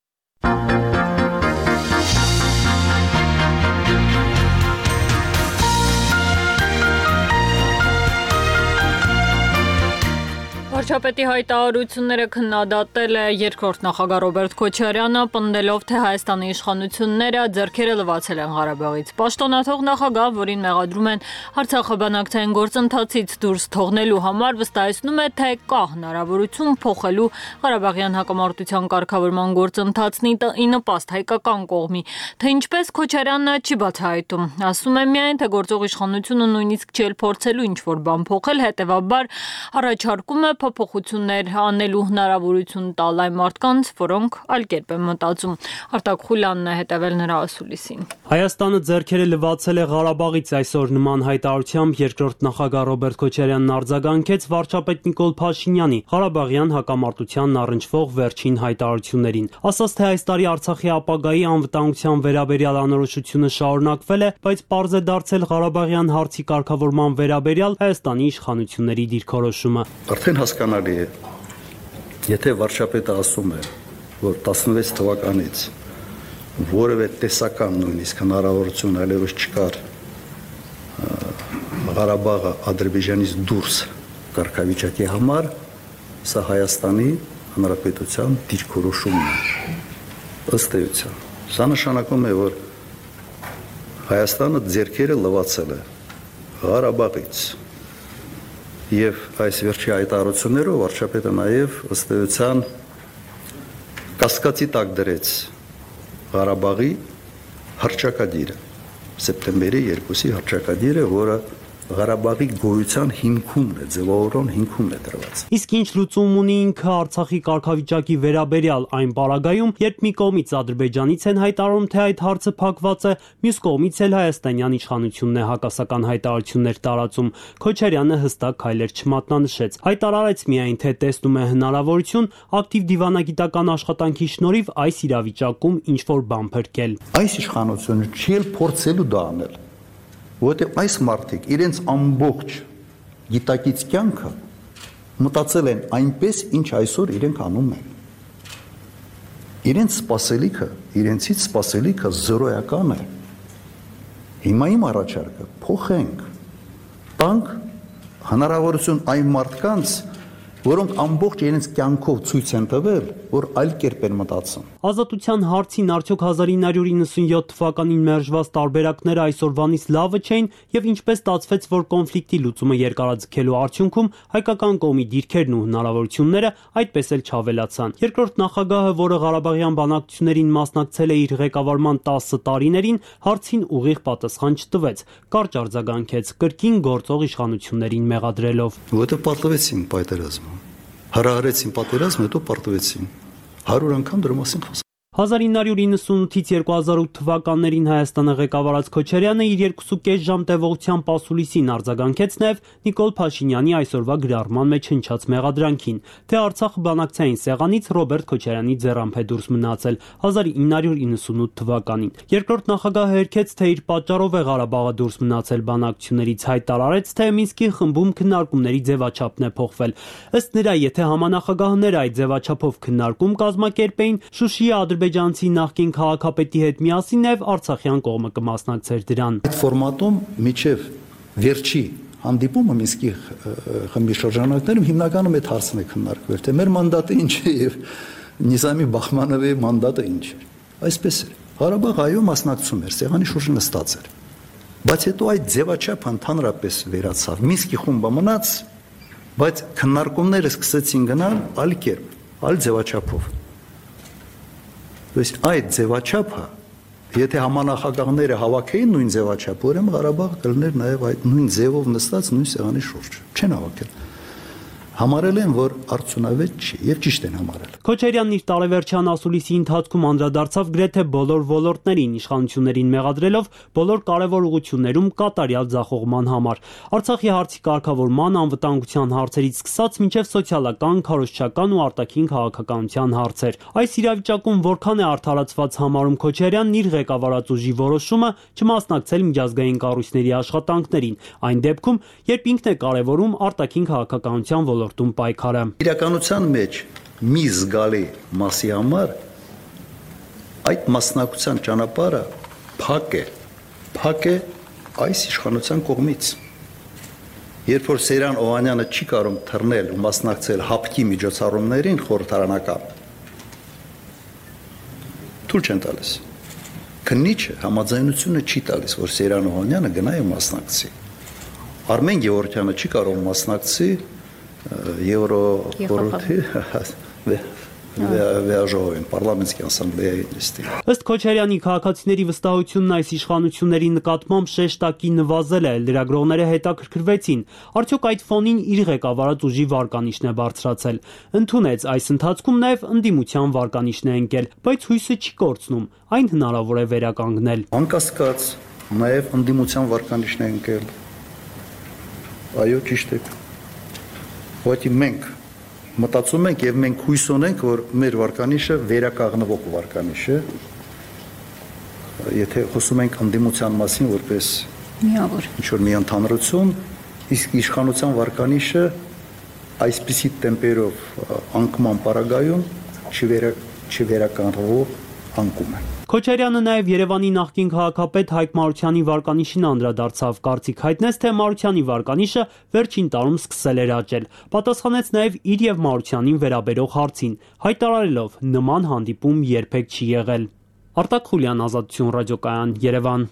A: Վարչապետի հայտարարությունները քննադատել է երկրորդ նախագահ Ռոբերտ Քոչարյանը, պնդելով, թե Հայաստանի իշխանությունները ձեռքերը լվացել են Ղարաբաղից։ Պաշտոնաթող նախագահ, որին մեղադրում են Արցախը բանակցային գործընթացից դուրս թողնելու համար, վստահեցնում է, թե կա հնարավորություն փոխելու Ղարաբաղյան հակամարտության կարգավորման գործընթացն ի նպաստ հայկական կողմի, թե ինչպես Քոչարյանը չի բացահայտում։ Ասում է միայն, թե գործող իշխանությունը նույնիսկ չի փորձելու ինչ-որ բան փոխել, հետևաբար առաջարկում է փոփոխություններ անելու հնարավորություն տալ այն մարդկանց, որոնք այլ կերպ են մտածում։ Արտակ Խուլյանն է հետևել նրա ասուլիսին։
J: Հայաստանը ձեռքերը լվացել է Ղարաբաղից այսօր նման հայտարարությամբ երկրորդ նախագահ Ռոբերտ Քոչարյանն արձագանքեց վարչապետ Նիկոլ Փաշինյանի Ղարաբաղյան հակամարտությանն առնչվող վերջին հայտարարություններին։ Ասաց, թե այս տարի Արցախի ապագայի անվտանգության վերաբերյալ անորոշությունը շարունակվել է, բայց պարզ է դարձել Ղարաբաղյան հարցի կարգավորման վերաբերյալ Հայաստանի իշխանությունների դիրքորոշումը։
K: Արդեն հասկանալի է, եթե վարչապետը ասում է, որ տասնվեց թվականից որևէ տեսական նույնիսկ հնարավորություն այլևս չկար Ղարաբաղը Ադրբեջանից դուրս կարգավիճակի համար, սա Հայաստանի Հանրապետության դիրքորոշումն է։ Ըստ էության, սա նշանակում է, որ Հայաստանը ձեռքերը լվացել է Ղարաբաղից եւ այս վերջի հայտարարություններով վարչապետը նաեւ ըստ էության կասկածի տակ դրեց Ղարաբաղի հռչակագիրը, սեպտեմբերի երկուսի հռչակագիրը, որը Ղարաբաղի գոյության հիմքում է, ձևավորման հիմքում է դրված։
J: Իսկ ինչ լուծում ունի ինքը Արցախի կարգավիճակի վերաբերյալ այն պարագայում, երբ մի կողմից Ադրբեջանից են հայտարարում, թե այդ հարցը փակված է, մյուս կողմից էլ հայաստանյան իշխանությունն է հակասական հայտարարություններ տարածում։ Քոչարյանը հստակ քայլեր չմատնանշեց։ Հայտարարեց միայն, թե տեսնում է հնարավորություն ակտիվ դիվանագիտական աշխատանքի շնորհիվ այս իրավիճակում ինչ-որ բան փրկել։
K: Այս իշխանությունը չի փորձելու դա անել, որովհետև այս մարդիկ իրենց ամբողջ գիտակից կյանքը մտածել են այնպես, ինչ այսօր իրենք անում են։ Իրենց սպասելիքը, իրենցից սպասելիքը զրոյական է։ Հիմա իմ առաջարկը փոխենք, տանք հնարավորություն այն մարդկանց, որոնք ամբողջ իրենց կյանքով ցույց են տվել, որ այլ կերպ են մտածում։
J: Ազատության հարցին արդյոք հազար ինը հարյուր իննսունյոթ թվականին մերժված տարբերակները այսօրվանից լավը չէին եւ ինչպես ստացվեց, որ կոնֆլիկտի լուծումը երկարաձգելու արդյունքում հայկական կողմի դիրքերն ու հնարավորությունները այդպես էլ չավելացան։ Երկրորդ նախագահը, որը Ղարաբաղյան բանակցություններին մասնակցել է իր ղեկավարման տասը տարիներին, հարցին ուղիղ պատասխան չտվեց, կարճ արձագանքեց, կրկին գործող իշխանություններին մեղադրելով։
K: Որտե պատվեցին պայտերազմը, հրահրեցին պատերազմը, հետո պարտվեցին, հարյուր անգամ դրա մասին խոսա։
J: հազար ինը հարյուր իննսունութից երկու հազար ութ թվականներին Հայաստանը ղեկավարած Քոչարյանը իր երկուսուկես ժամ տևողությամբ ասուլիսին արձագանքեց նաև Նիկոլ Փաշինյանի այսօրվա գրառման մեջ հնչած մեղադրանքին, թե Արցախը բանակցային սեղանից Ռոբերտ Քոչարյանի ձեռամբ է դուրս մնացել հազար ինը հարյուր իննսունութ թվականին։ Երկրորդ նախագահը հերքեց, թե իր պատճառով է Ղարաբաղը դուրս մնացել բանակցություններից, հայտարարեց, թե Մինսկի խմբում քննարկումների ձևաչափն է փոխվել։ Ըստ նրա, եթե համանախագահները այդ ձևաչափով քննարկում կազմակերպեին, Շուշիի ադրբեջանցի նախկին քաղաքապետի հետ միասին նաև արցախյան կողմը կմասնակցեր դրան։
K: Այդ ֆորմատում միջև վերջի հանդիպումը Մինսկի խմբի շրջանակներում հիմնականում այդ հարցն է քննարկվել, թե մեր մանդատը ինչ է եւ Նիզամի Բախմանովի մանդատը ինչ է։ Այսպես է։ Ղարաբաղը այո մասնակցում էր, սեղանի շուրջը նստած էր։ Բայց հետո այդ ձևաչափը ընդհանրապես վերացավ։ Մինսկի խումբը մնաց, բայց քննարկումները սկսեցին գնալ այլ կերպ, այլ ձևաչափով։ Իսկ այդ ձևաչափը, եթե համանախագահները հավաքեին նույն ձևաչափը, ուրեմն Ղարաբաղը կլիներ նաև այդ նույն ձևով նստած նույն սեղանի շուրջ։ Չեն հավաքել։ Համարել են, որ արդյունավետ չի եւ ճիշտ են համարել։
J: Քոչարյանն իր տարեվերջյան ասուլիսի ընթացքում անդրադարձավ գրեթե բոլոր ոլորտներին, իշխանություններին մեղադրելով բոլոր կարևոր ուղղություններում կատարյալ ձախողման համար։ Արցախի հարցի կարգավորման, անվտանգության հարցերից սկսած մինչև սոցիալական, քարոզչական ու արտաքին քաղաքականության հարցեր։ Այս իրավիճակում որքան է արդարացված համարում Քոչարյանն իր ղեկավարած ուժի որոշումը չմասնակցել միջազգային կառույցների աշխատանքներին, այն դեպքում, երբ ինքն է կարևորում արտաքին քաղաքականության ոլորտում պայքարը։
K: Իրականության մեջ մի զգալի մասի համար այդ մասնակցության ճանապարհը փակ է, փակ է այս իշխանության կողմից։ Երբ որ Սերան Օհանյանը չի կարող թռնել ու մասնակցել հապկի միջոցառումներին խորհրդարանական, թույլ չեն տալիս։ Քննիչը համաձայնությունը չի տալիս, որ Սերան Օհանյանը գնա եւ մասնակցի։ Արմեն Գևորգյանը չի կարող մասնակցի Եվրո խորհրդի վերաժողովին, պարլամենտская ассамблея нести։
J: Ըստ Քոչարյանի քաղաքացիների վստահությունն այս իշխանությունների նկատմամբ շեշտակի նվազել է, լրագրողները հետաքրքրվեցին, արդյոք այդ ֆոնին իր ղեկավարած ուժի վարկանիշն է բարձրացել։ Ընդունեց այս ընթացքում նաև ընդդիմության վարկանիշն է ընկել, բայց հույսը չի կորցնում, այն հնարավոր է վերականգնել։
K: Անկասկած, նաև ընդդիմության վարկանիշն է ընկել։ Այո, ճիշտ է։ Որտի մենք մտածում ենք եւ մենք հույս ունենք, որ մեր վարկանիշը վերականգնվող վարկանիշ է։ Եթե խոսում ենք ընդդիմության մասին, որպես միավոր ինչ որ մի ընդհանրություն, իսկ իշխանության վարկանիշը այսպիսի տեմպերով անկման պարագայում չվերականգնվող անկում է։
J: Քոչարյանը նաև Երևանի նախկին քաղաքապետ Հայկ Մարությանի վարկանիշին անդրադարձավ, կարծիք հայտնեց, թե Մարությանի վարկանիշը վերջին տարում սկսել էր աճել։ Պատասխանեց նաև իր եւ Մարությանին վերաբերող հարցին, հայտարարելով նման հանդիպում երբեք չի եղել։ Արտակ Խուլյան, Ազատություն ռադիոկայան, Երևան։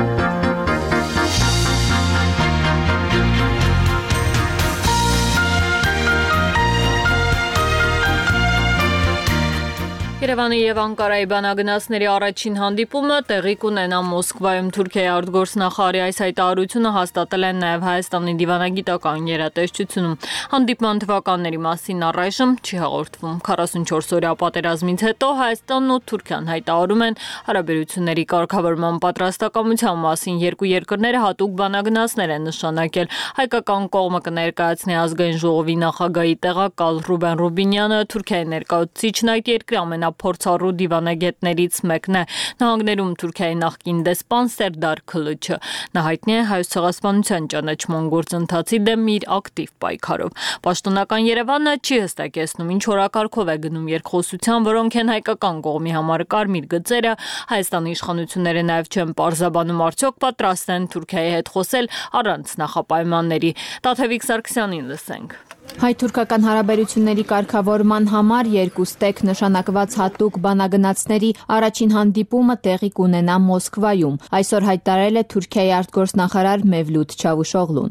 A: Երևանի եւ Անկարայի բանագնացների առաջին հանդիպումը տեղի կունենա Մոսկվայում։ Թուրքիայի արտգործնախարարի այս հայտարարությունը հաստատել են նաեւ Հայաստանի դիվանագիտական գերատեսչությունում։ Հանդիպման թվականների մասին առայժմ չի հաղորդվում։ քառասունչորս օրյա պատերազմից հետո Հայաստանն ու Թուրքիան հայտարարում են հարաբերությունների կարգավորման պատրաստակամության մասին։ Երկու երկրները հատուկ բանագնացներ են նշանակել։ Հայկական կողմը կներկայացնի ազգային ժողովի նախագահի տեղակալ Ռուբեն Ռուբինյանը, Թուրքիայի ներկայացուցիչն այդ երկրի ամենա փորձառու դիվանագետներից մեկն է։ Նահանգներում Թուրքիայի նախկին դեսպան Սերդար Քլիչը նա հայտնի է հայոց ցեղասպանության ճանաչման գործընթացի դեմ իր ակտիվ պայքարով։ Պաշտոնական Երևանը չի հստակեցնում ինչ օրակարգով է գնում երկխոսության, որոնք են հայկական կողմի համար կարմիր գծերը։ Հայաստանի իշխանությունները նաև չեն պարզաբանում արդյոք պատրաստ են Թուրքիայի հետ խոսել առանց նախապայմանների։ Տաթևիկ Սարգսյանին լսենք։
I: Հայ-թուրքական հարաբերությունների կարգավորման համար երկու ստեկ նշանակված հատուկ բանագնացների առաջին հանդիպումը տեղի կունենա Մոսկվայում։ Այսօր հայտարարել է Թուրքիայի արտգործնախարար Մևլութ Չավուշօղլուն։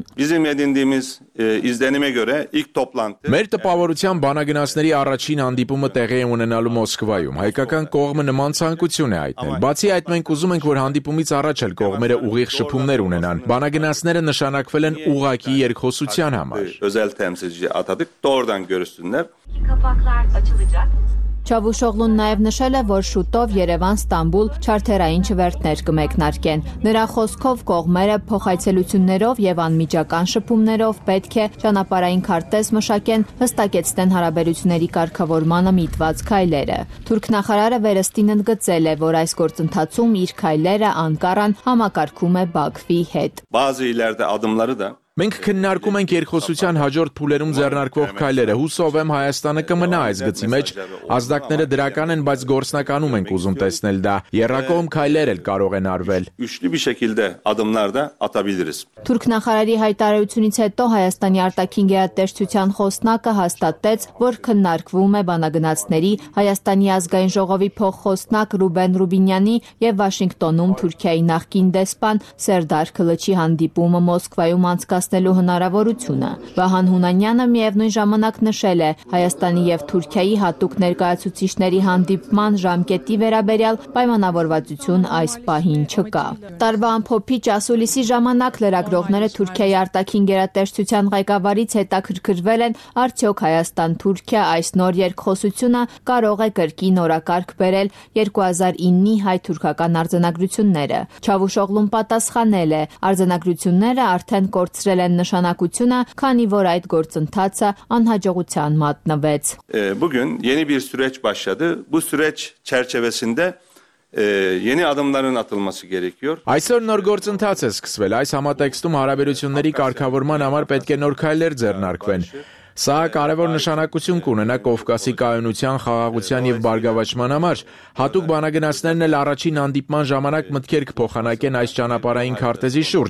F: Մեր տպավորության բանագնացների առաջին հանդիպումը տեղի է ունենալու Մոսկվայում։ Հայկական կողմը նման ցանկություն է հայտնել։ Բացի այդ, մենք ուզում ենք, որ հանդիպումից առաջ էլ կողմերը ուղիղ շփումներ ունենան։ Բանագնացները նշանակվել են ուղղակի երկխոսության համար։
L: Atadık doğrudan görüşsünler.
I: Kapaklar açılacak. Չավուշօղլուն նաև նշել է, որ շուտով Երևան-Ստամբուլ չարթերային չվերթներ կմեկնարկեն։ Նրա խոսքով կողմերը փոխայցելություններով եւ անմիջական շփումներով պետք է ճանապարհային քարտեզ մշակեն, հստակեցնեն հարաբերությունների կարգավորմանը միտված քայլերը։ Թուրք նախարարը վերստին ընդգծել է, որ այս գործընթացում իր քայլերը Անկարան համակարգում է Բաքվի հետ։
L: Bazı ileride adımları da
F: Մենք քննարկում ենք երկխոսության հաջորդ փուլերում ձեռնարկվող քայլերը։ Հուսով եմ Հայաստանը կմնա այս գծի մեջ։ Ազդակները դրական են, բայց գործնականում ենք ուզում տեսնել դա։ Եռակողմ քայլեր էլ կարող են արվել։
L: Güçlü bir şekilde adımlar da atabiliriz.
I: Թուրք նախարարի հայտարարությունից հետո Հայաստանի արտաքին գերատեսչության խոսնակը հաստատեց, որ քննարկվում է բանագնացների Հայաստանի ազգային ժողովի փոխխոսնակ Ռուբեն Ռուբինյանի եւ Վաշինգտոնում Թուրքիայի նախկին դեսպան Սերդար Քլիչի հանդիպումը Մոսկվայում անցկացնելու հնարավորությունը։ Վահան Հունանյանը միևնույն ժամանակ նշել է Հայաստանի եւ Թուրքիայի հատուկ ներկայացուցիչների հանդիպման ժամկետի վերաբերյալ պայմանավորվածություն այս պահին չկա։ Տարվա ամփոփիչ ասուլիսի ժամանակ լրագրողները Թուրքիայի արտաքին գերատեսչության ղեկավարից հետաքրքրվել են, արդյոք Հայաստան-Թուրքիա այս նոր երկխոսությունը կարող է կրկին օրակարգ բերել երկու հազար իննի հայ-թուրքական արձանագրությունները։ Չավուշօղլուն պատասխանել է, արձանագրությունները արդեն կորցրել են նշանակությունը, քանի որ այդ գործընթացը անհաջողության մատնվեց։
L: Bugün yeni bir süreç başladı. Bu süreç çerçevesinde e, yeni adımların atılması gerekiyor.
F: Այսօր նոր գործընթաց է սկսվել։ Այս համատեքստում հարաբերությունների կարգավորման համար պետք է նոր քայլեր ձեռնարկվեն։ Սա կարևոր նշանակություն կունենա Կովկասի կայունության, խաղաղության եւ բարգավաճման համար։ Հատուկ բանագնացներն էլ առաջին հանդիպման ժամանակ մտքեր կփոխանակեն այս ճանապարհային քարտեզի շուրջ։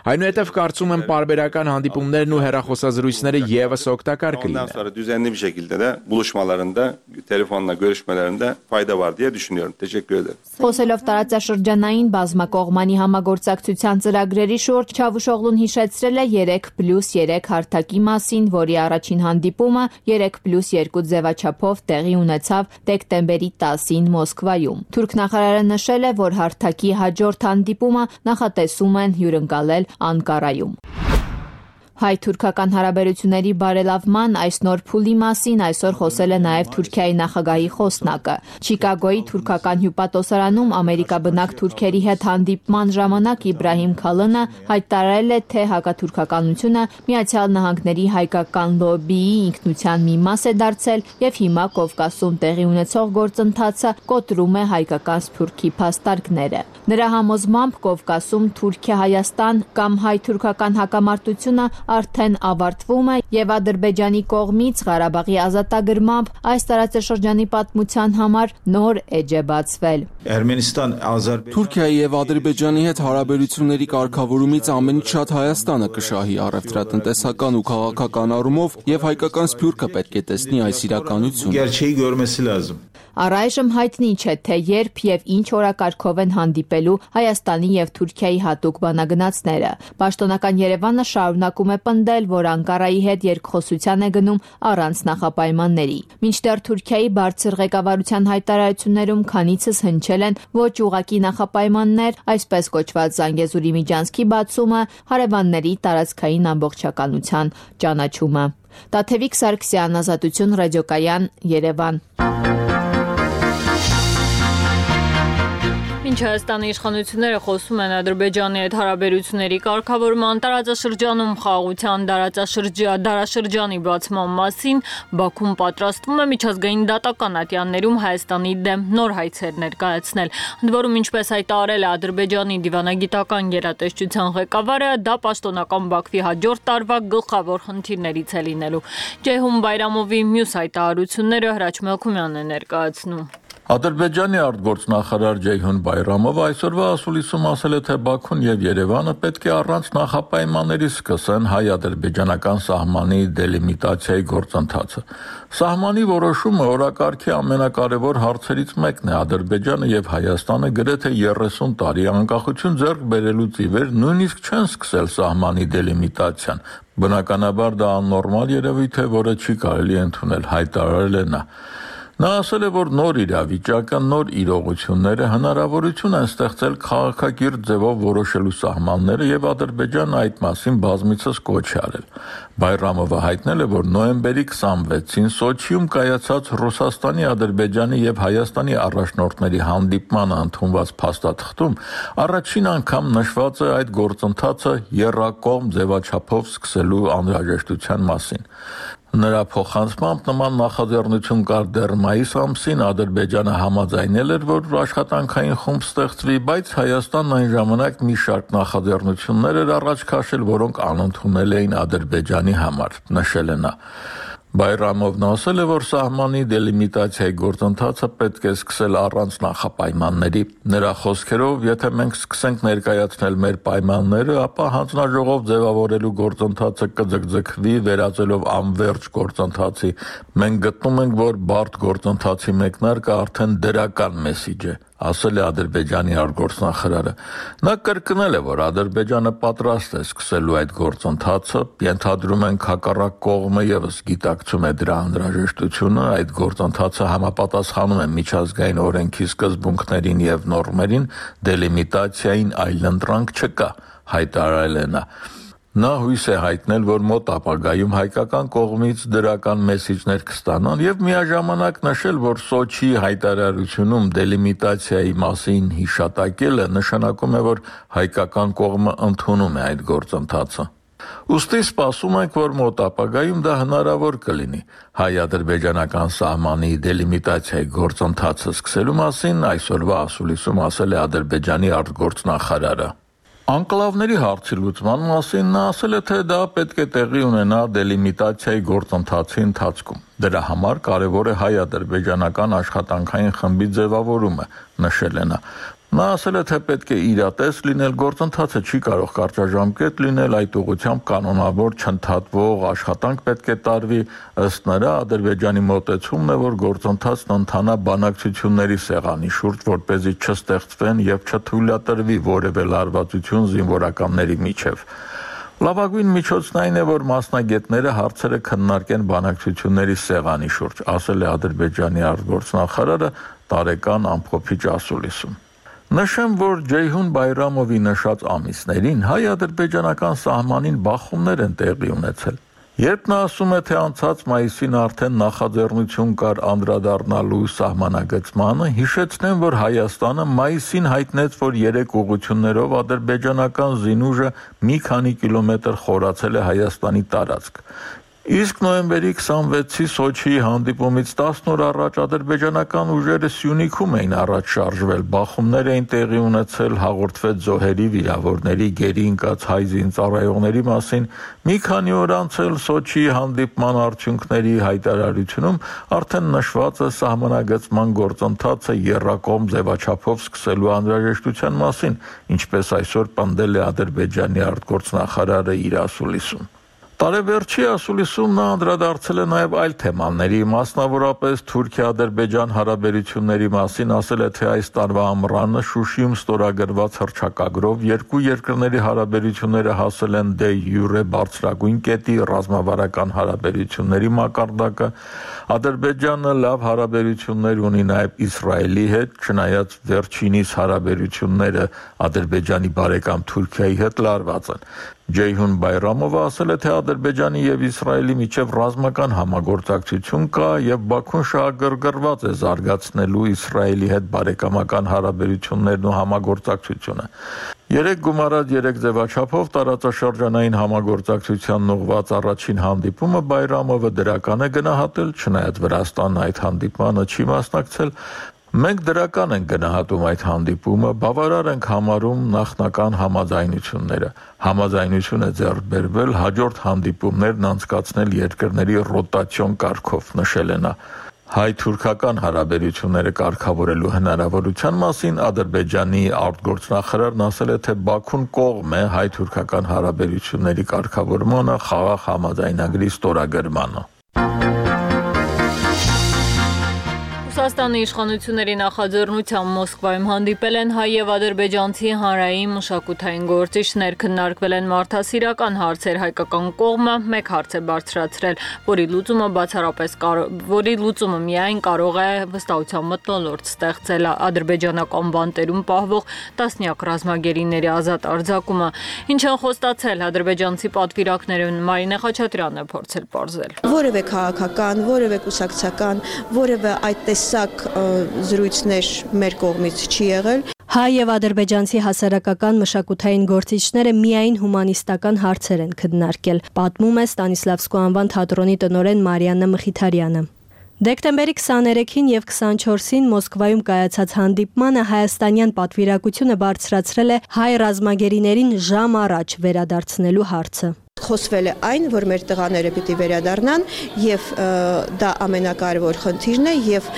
F: Այնուհետև կարծում եմ պարբերական հանդիպումներն ու հեռախոսազրույցները եւս օգտակար
L: Ondan
F: կլինեն։
L: sonra düzenli bir şekilde de buluşmalarında, telefonla görüşmelerinde fayda var diye düşünüyorum. Teşekkür ederim.
I: Խոսելով տարածաշրջանային բազմակողմանի համագործակցության ծրագրերի շուրջ Չավուշօղլուն հիշեցրել է երեք պլյուս երեք հարթակի մասին, որի առաջին հանդիպումը երեք պլյուս երկու ձևաչափով տեղի ունեցավ դեկտեմբերի տասին Մոսկվայում։ Թուրք նախարարը նշել է, որ հարթակի հաջորդ հանդիպումը նախատեսում են հյուրընկալել Անկարայում։ Հայ-թուրքական հարաբերությունների բարելավման այս նոր փուլի մասին այսօր խոսել է նաև Թուրքիայի նախագահի խոսնակը։ Չիկագոյի թուրքական հյուպատոսարանում ամերիկաբնակ թուրքերի հետ հանդիպման ժամանակ Իբրահիմ Քալոնը հայտարարել է, թե հակաթուրքականությունը Միացյալ Նահանգների հայկական լոբբիի ինքնության մի մաս է դարձել եւ հիմա Կովկասում տեղի ունեցող գործընթացը կոտրում է հայկական սփյուռքի փաստարկները։ Նրա համոզմամբ Կովկասում Թուրքիա-Հայաստան կամ հայ-թուրքական հակամարտությունը արդեն ավարտվում է եւ Ադրբեջանի կողմից Ղարաբաղի ազատագրմամբ այս տարածաշրջանի պատմության համար նոր էջ է բացվել։
M: Թուրքիայի եւ Ադրբեջանի հետ հարաբերությունների կարգավորումից ամենից շատ Հայաստանը կշահի առևտրատնտեսական ու քաղաքական առումով եւ հայկական սփյուռքը պետք է տեսնի այս իրականությունը։
I: Առայժմ հայտնի չէ, թե երբ եւ ինչ օրակարգով են հանդիպելու Հայաստանի եւ Թուրքիայի հատուկ բանագնացները։ Պաշտոնական Երևանը շարունակում է պնդել, որ Անկարայի հետ երկխոսության է գնում առանց նախապայմանների։ Մինչդեռ Թուրքիայի բարձր ղեկավարության հայտարարություններում քանիցս հնչել են ոչ ուղղակի նախապայմաններ, այսպես կոչված Զանգեզուրի միջանցքի բացումը, հարևանների տարածքային ամբողջականության ճանաչումը։ Տաթևիկ Սարգսյան, Ազատություն ռադիոկայան, Երևան։
A: Մինչ Հայաստանի իշխանությունները խոսում են Ադրբեջանի հետ հարաբերությունների կարգավորման, տարածաշրջանում խաղաղության դարաշրջանի բացման մասին, Բաքուն պատրաստվում է միջազգային դատական ատյաններում Հայաստանի դեմ նոր հայցեր ներկայացնել։ Ընդ որում, ինչպես հայտարարել է Ադրբեջանի դիվանագիտական գերատեսչության ղեկավարը, դա պաշտոնական Բաքվի հաջորդ տարվա գլխավոր խնդիրներից է լինելու։ Ջեյհուն Բայրամովի մյուս հայտարարությունները Հրաչ Մելքումյանն է ներկայացնում։
N: Ադրբեջանի արտգործնախարար Ջեյհուն Բայրամովը այսօրվա ասուլիսում ասել է, թե Բաքուն եւ Երևանը պետք է առանց նախապայմանների սկսեն հայ-ադրբեջանական սահմանի դելիմիտացիայի գործընթացը։ Սահմանի որոշումը օրակարգի ամենակարևոր հարցերից մեկն է։ Ադրբեջանը եւ Հայաստանը գրեթե երեսուն տարի անկախություն ձեռք բերելուց ի վեր նույնիսկ չեն սկսել սահմանի դելիմիտացիան։ Բնականաբար դա աննորմալ երևույթ է, որը չի կարելի ընդունել, հայտարարել է նա։ Նա ասել է, որ նոր իրավիճակը, նոր իրողությունները հնարավորություն են ստեղծել քաղաքակիրթ ձևով որոշելու սահմանները եւ Ադրբեջանը այդ մասին բազմիցս կոչ է արել։ Բայրամովը հայտնել է, որ նոյեմբերի քսանվեցին Սոչիում կայացած Ռուսաստանի, Ադրբեջանի եւ Հայաստանի առաջնորդների հանդիպմանը ընդունված փաստաթղթում առաջին անգամ նշված է այդ գործընթացը եռակողմ ձևաչափով սկսելու անհրաժեշտության մասին։ Նրա փոխանցմամբ նման նախաձեռնություն կար դեռ մայիս ամսին, Ադրբեջանը համաձայնել էր, որ աշխատանքային խումբ ստեղծվի, բայց Հայաստանն այն ժամանակ մի շարք նախաձեռնություններ էր առաջ քաշել, որոնք անընդունել էին Ադրբեջանի համար, նշել է նա։ Բայրամովն ասել է, որ սահմանի դելիմիտացիայի գործընթացը պետք է սկսել առանց նախապայմանների։ Նրա խոսքերով, եթե մենք սկսենք ներկայացնել մեր պայմանները, ապա հանձնաժողով ձևավորելու գործընթացը կձգձգվի, վերածելով անվերջ գործընթացի։ Մենք գտնում ենք, որ բարդ գործընթացի մեկնարկը արդեն դրական մեսիջ է, ասել է Ադրբեջանի արտգործնախարարը։ Նա կրկնել է, որ Ադրբեջանը պատրաստ է սկսելու այդ գործընթացը, ենթադրում ենք հակառակ կողմը եւս գիտակցում է դրա անհրաժեշտությունը, այդ գործընթացը համապատասխանում է միջազգային օրենքի սկզբունքներին եւ նորմերին, դելիմիտացիային այլընտրանք չկա, հայտարարել է նա։ Նա հույս է հայտնել, որ մոտ ապագայում հայկական կողմից դրական մեսիջներ կստանան եւ միաժամանակ նշել, որ Սոչիի հայտարարությունում դելիմիտացիայի մասին հիշատակելը նշանակում է, որ հայկական կողմը ընդունում է այդ գործընթացը։ Ուստի սպասում ենք, որ մոտ ապագայում դա հնարավոր կլինի։ Հայ-ադրբեջանական սահմանի դելիմիտացիայի գործընթացը սկսելու մասին այսօրվա ասուլիսում ասել է Ադրբեջանի արտգործնախարարը։ Անկլավների հարցի լուծման մասին նա ասել է, թե դա պետք է տեղի ունենա դելիմիտացիայի գործընթացի ընթացքում։ Դրա համար կարևոր է հայ-ադրբեջանական աշխատանքային խմբի ձևավորումը, նշել է նա։ Նա ասել է, թե պետք է իրատես լինել, գործընթացը չի կարող կարճաժամկետ լինել, այդ ուղղությամբ կանոնավոր չընդհատվող աշխատանք պետք է տարվի, ըստ նրա Ադրբեջանի մոտեցումն է, որ գործընթացն ընթանա բանակցությունների սեղանի շուրջ, որպեսզի չստեղծվեն եւ չթույլատրվի որևէ լարվածություն զինվորականների միջև։ Լավագույն միջոցն այն է, որ մասնագետները հարցերը քննարկեն բանակցությունների սեղանի շուրջ, ասել է Ադրբեջանի արտգործնախարարը տարեկան ամփոփիչ ասուլիսում։ Նշեմ, որ Ջեյհուն Բայրամովի նշած ամիսներին հայ-ադրբեջանական սահմանին բախումներ են տեղի ունեցել։ Երբ նա ասում է, թե անցած մայիսին արդեն նախաձեռնություն կար անդրադառնալու սահմանագծմանը, հիշեցնեմ, որ Հայաստանը մայիսին հայտնեց, որ երեք ուղղություններով ադրբեջանական զինուժը մի քանի կիլոմետր խորացել է Հայաստանի տարածք։ Իսկ նոյեմբերի քսանվեցի Սոչիի հանդիպումից տասն օր առաջ ադրբեջանական ուժերը Սյունիքում էին առաջ շարժվել, բախումներ էին տեղի ունեցել, հաղորդվեց զոհերի, վիրավորների, գերի ընկած հայ զինծառայողների մասին։ Մի քանի օր անց էլ Սոչիի հանդիպման արդյունքների հայտարարությունում արդեն նշված է սահմանագծման գործընթացը եռակողմ ձևաչափով սկսելու անհրաժեշտության մասին, ինչպես այսօր պնդել է Ադրբեջանի արտգործնախարարը իր ասուլիսում։ Տարեվերջի ասուլիսում նա անդրադարձել է նաև այլ թեմաների, մասնավորապես Թուրքիա-Ադրբեջան հարաբերությունների մասին, ասել է, թե այս տարվա ամռանը Շուշիում ստորագրված հռչակագրով երկու երկրների հարաբերությունները հասել են դե յուրե բարձրագույն կետի, ռազմավարական հարաբերությունների մակարդակը։ Ադրբեջանը լավ հարաբերություններ ունի նաև Իսրայելի հետ, չնայած վերջինիս հարաբերությունները Ադրբեջանի բարեկամ Թուրքիայի հետ լարված են։ Ջեյհուն Բայրամովը ասել է, թե Ադրբեջանի եւ Իսրայելի միջև ռազմական համագործակցություն կա եւ Բաքուն շահագրգռված է զարգացնելու Իսրայելի հետ բարեկամական հարաբերություններն ու համագործակցությունը։ Երեք գումարած երեք ձևաչափով տարածաշրջանային համագործակցությանն ուղղված առաջին հանդիպումը Բայրամովը դրական է գնահատել, չնայած Վրաստանն այդ հանդիպմանը չի մասնակցել։ Մենք դրական ենք գնահատում այդ հանդիպումը, բավարար ենք համարում նախնական համաձայնությունները։ Համաձայնություն է ձեռք բերվել հաջորդ հանդիպումներն անցկացնել երկրների ռոտացիոն կարգով, նշել է նա։ Հայ-թուրքական հարաբերությունները կարգավորելու հնարավորության մասին Ադրբեջանի արտգործնախարարն ասել է, թե Բաքուն կողմ է հայ-թուրքական հարաբերությունների կարգավորմանը խաղաղ համաձայնագրի ստորագրմանը։
A: Ռուսաստանի իշխանությունների նախաձեռնությամբ Մոսկվայում հանդիպել են հայ եւ ադրբեջանցի հանրային մշակութային գործիչներ, քննարկվել են մարդասիրական հարցեր, հայկական կողմը մեկ հարց է բարձրացրել, որի լուծումը բացառապես որի լուծումը միայն կարող է վստահության մթնոլորտ ստեղծել, ադրբեջանական բանտերում պահվող տասնյակ ռազմագերիների ազատ արձակումը, ինչ են խոստացել ադրբեջանցի պատվիրակները, Մարինե Խաչատրյանն է փորձել պարզել։
O: Որևէ քաղաքական, որևէ կուսակցական, որևէ այդ տեսակ զրույցներ մեր կողմից չի եղել։
P: Հայ եւ ադրբեջանցի հասարակական մշակութային գործիչները միայն հումանիստական հարցեր են քննարկել, պատմում է Ստանիսլավսկու անվան թատրոնի տնօրեն Մարիաննա Մխիթարյանը։ Դեկտեմբերի քսաներեքին եւ քսանչորսին Մոսկվայում կայացած հանդիպմանը հայաստանյան պատվիրակությունը բարձրացրել է հայ ռազմագերիներին ժամ առաջ վերադարձնելու հարցը։
O: Խոսվել է այն, որ մեր տղաները պիտի վերադառնան եւ դա ամենակարևոր խնդիրն է եւ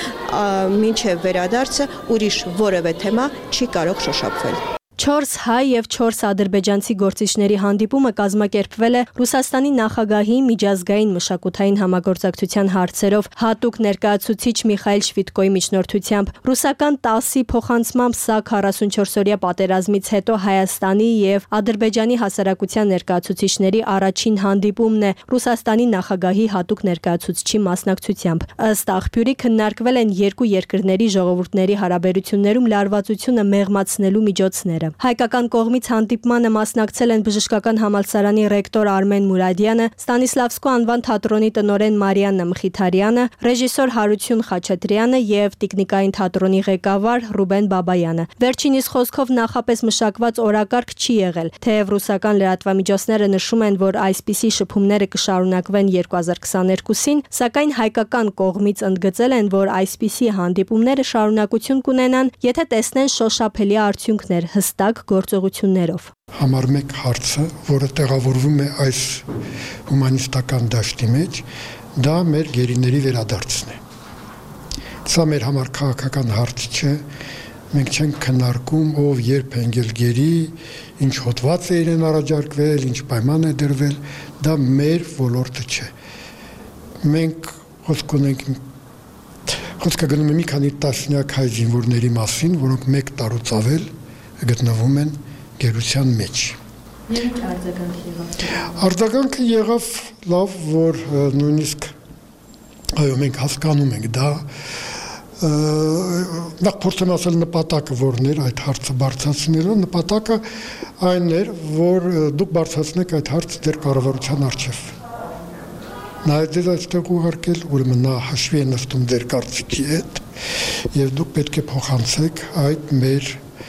O: մինչեւ վերադարձը ուրիշ որևէ թեմա չի կարող շոշափվել։
P: Չորս հայ եւ չորս ադրբեջանցի գործիչների հանդիպումը կազմակերպվել է Ռուսաստանի նախագահի միջազգային մշակութային համագործակցության հարցերով հատուկ ներկայացուցիչ Միխայել Շվիդկոյի միջնորդությամբ։ Ռուսական տասի փոխանցմամբ սա քառասունչորսօրյա պատերազմից հետո Հայաստանի եւ Ադրբեջանի հասարակության ներկայացուցիչների առաջին հանդիպումն է Ռուսաստանի նախագահի հատուկ ներկայացուցչի մասնակցությամբ։ Ըստ աղբյուրի քննարկվել են երկու երկրների ժողովուրդների հարաբերություններում լարվածությունը մեղմացնելու միջոցները։ Հայկական կողմից հանդիպմանը մասնակցել են բժշկական համալսարանի ռեկտոր Արմեն Մուրադյանը, Ստանիսլավսկու անվան թատրոնի տնօրեն Մարիաննա Մխիթարյանը, ռեժիսոր Հարություն Խաչատրյանը եւ տեխնիկային թատրոնի ղեկավար Ռուբեն Բաբայանը։ Վերջինիս խոսքով նախապես մշակված օրակարգ չի եղել, թեև ռուսական լրատվամիջոցները նշում են, որ այսպիսի շփումները կշարունակվեն երկու հազար քսաներկուսին, սակայն հայկական կողմից ընդգծել են, որ այսպիսի հանդիպումները շարունակություն կունենան, եթե տեսնեն շոշափելի արդյունքներ հստակ գործողություններով։
Q: Համար մեկ հարցը, որը տեղավորվում է այս հումանիստական դաշտի մեջ, դա մեր գերիների վերադարձն է։ Սա մեր համար քաղաքական հարց չէ, մենք չենք քննարկում ով երբ հենգելգերի, ինչ հոդված է իրեն առաջարկվել, ինչ պայման է դրվել, դա մեր ոլորտը չէ։ Մենք խոսք ունենք խոսքը գնում է մի քանի տասնյակ հայ զինվորների մասին, որոնք մեկ տարուց ավել գտնվում են գերության մեջ։
P: Ինչ արձագանք եղավ։
Q: Արձագանքը եղավ լավ, որ նույնիսկ այո մենք հասկանում ենք դա նախ փորձեմ ասել նպատակը որն էր այդ հարցը բարձրացնելու նպատակը այն էր որ դուք բարձրացնեք այդ հարցը ձեր կառավարության առջև նայեք դες այստեղ ուղարկել ուրեմն նա հաշվի է նստում ձեր կարծիքի հետ եւ դուք պետք է փոխանցեք այդ մեր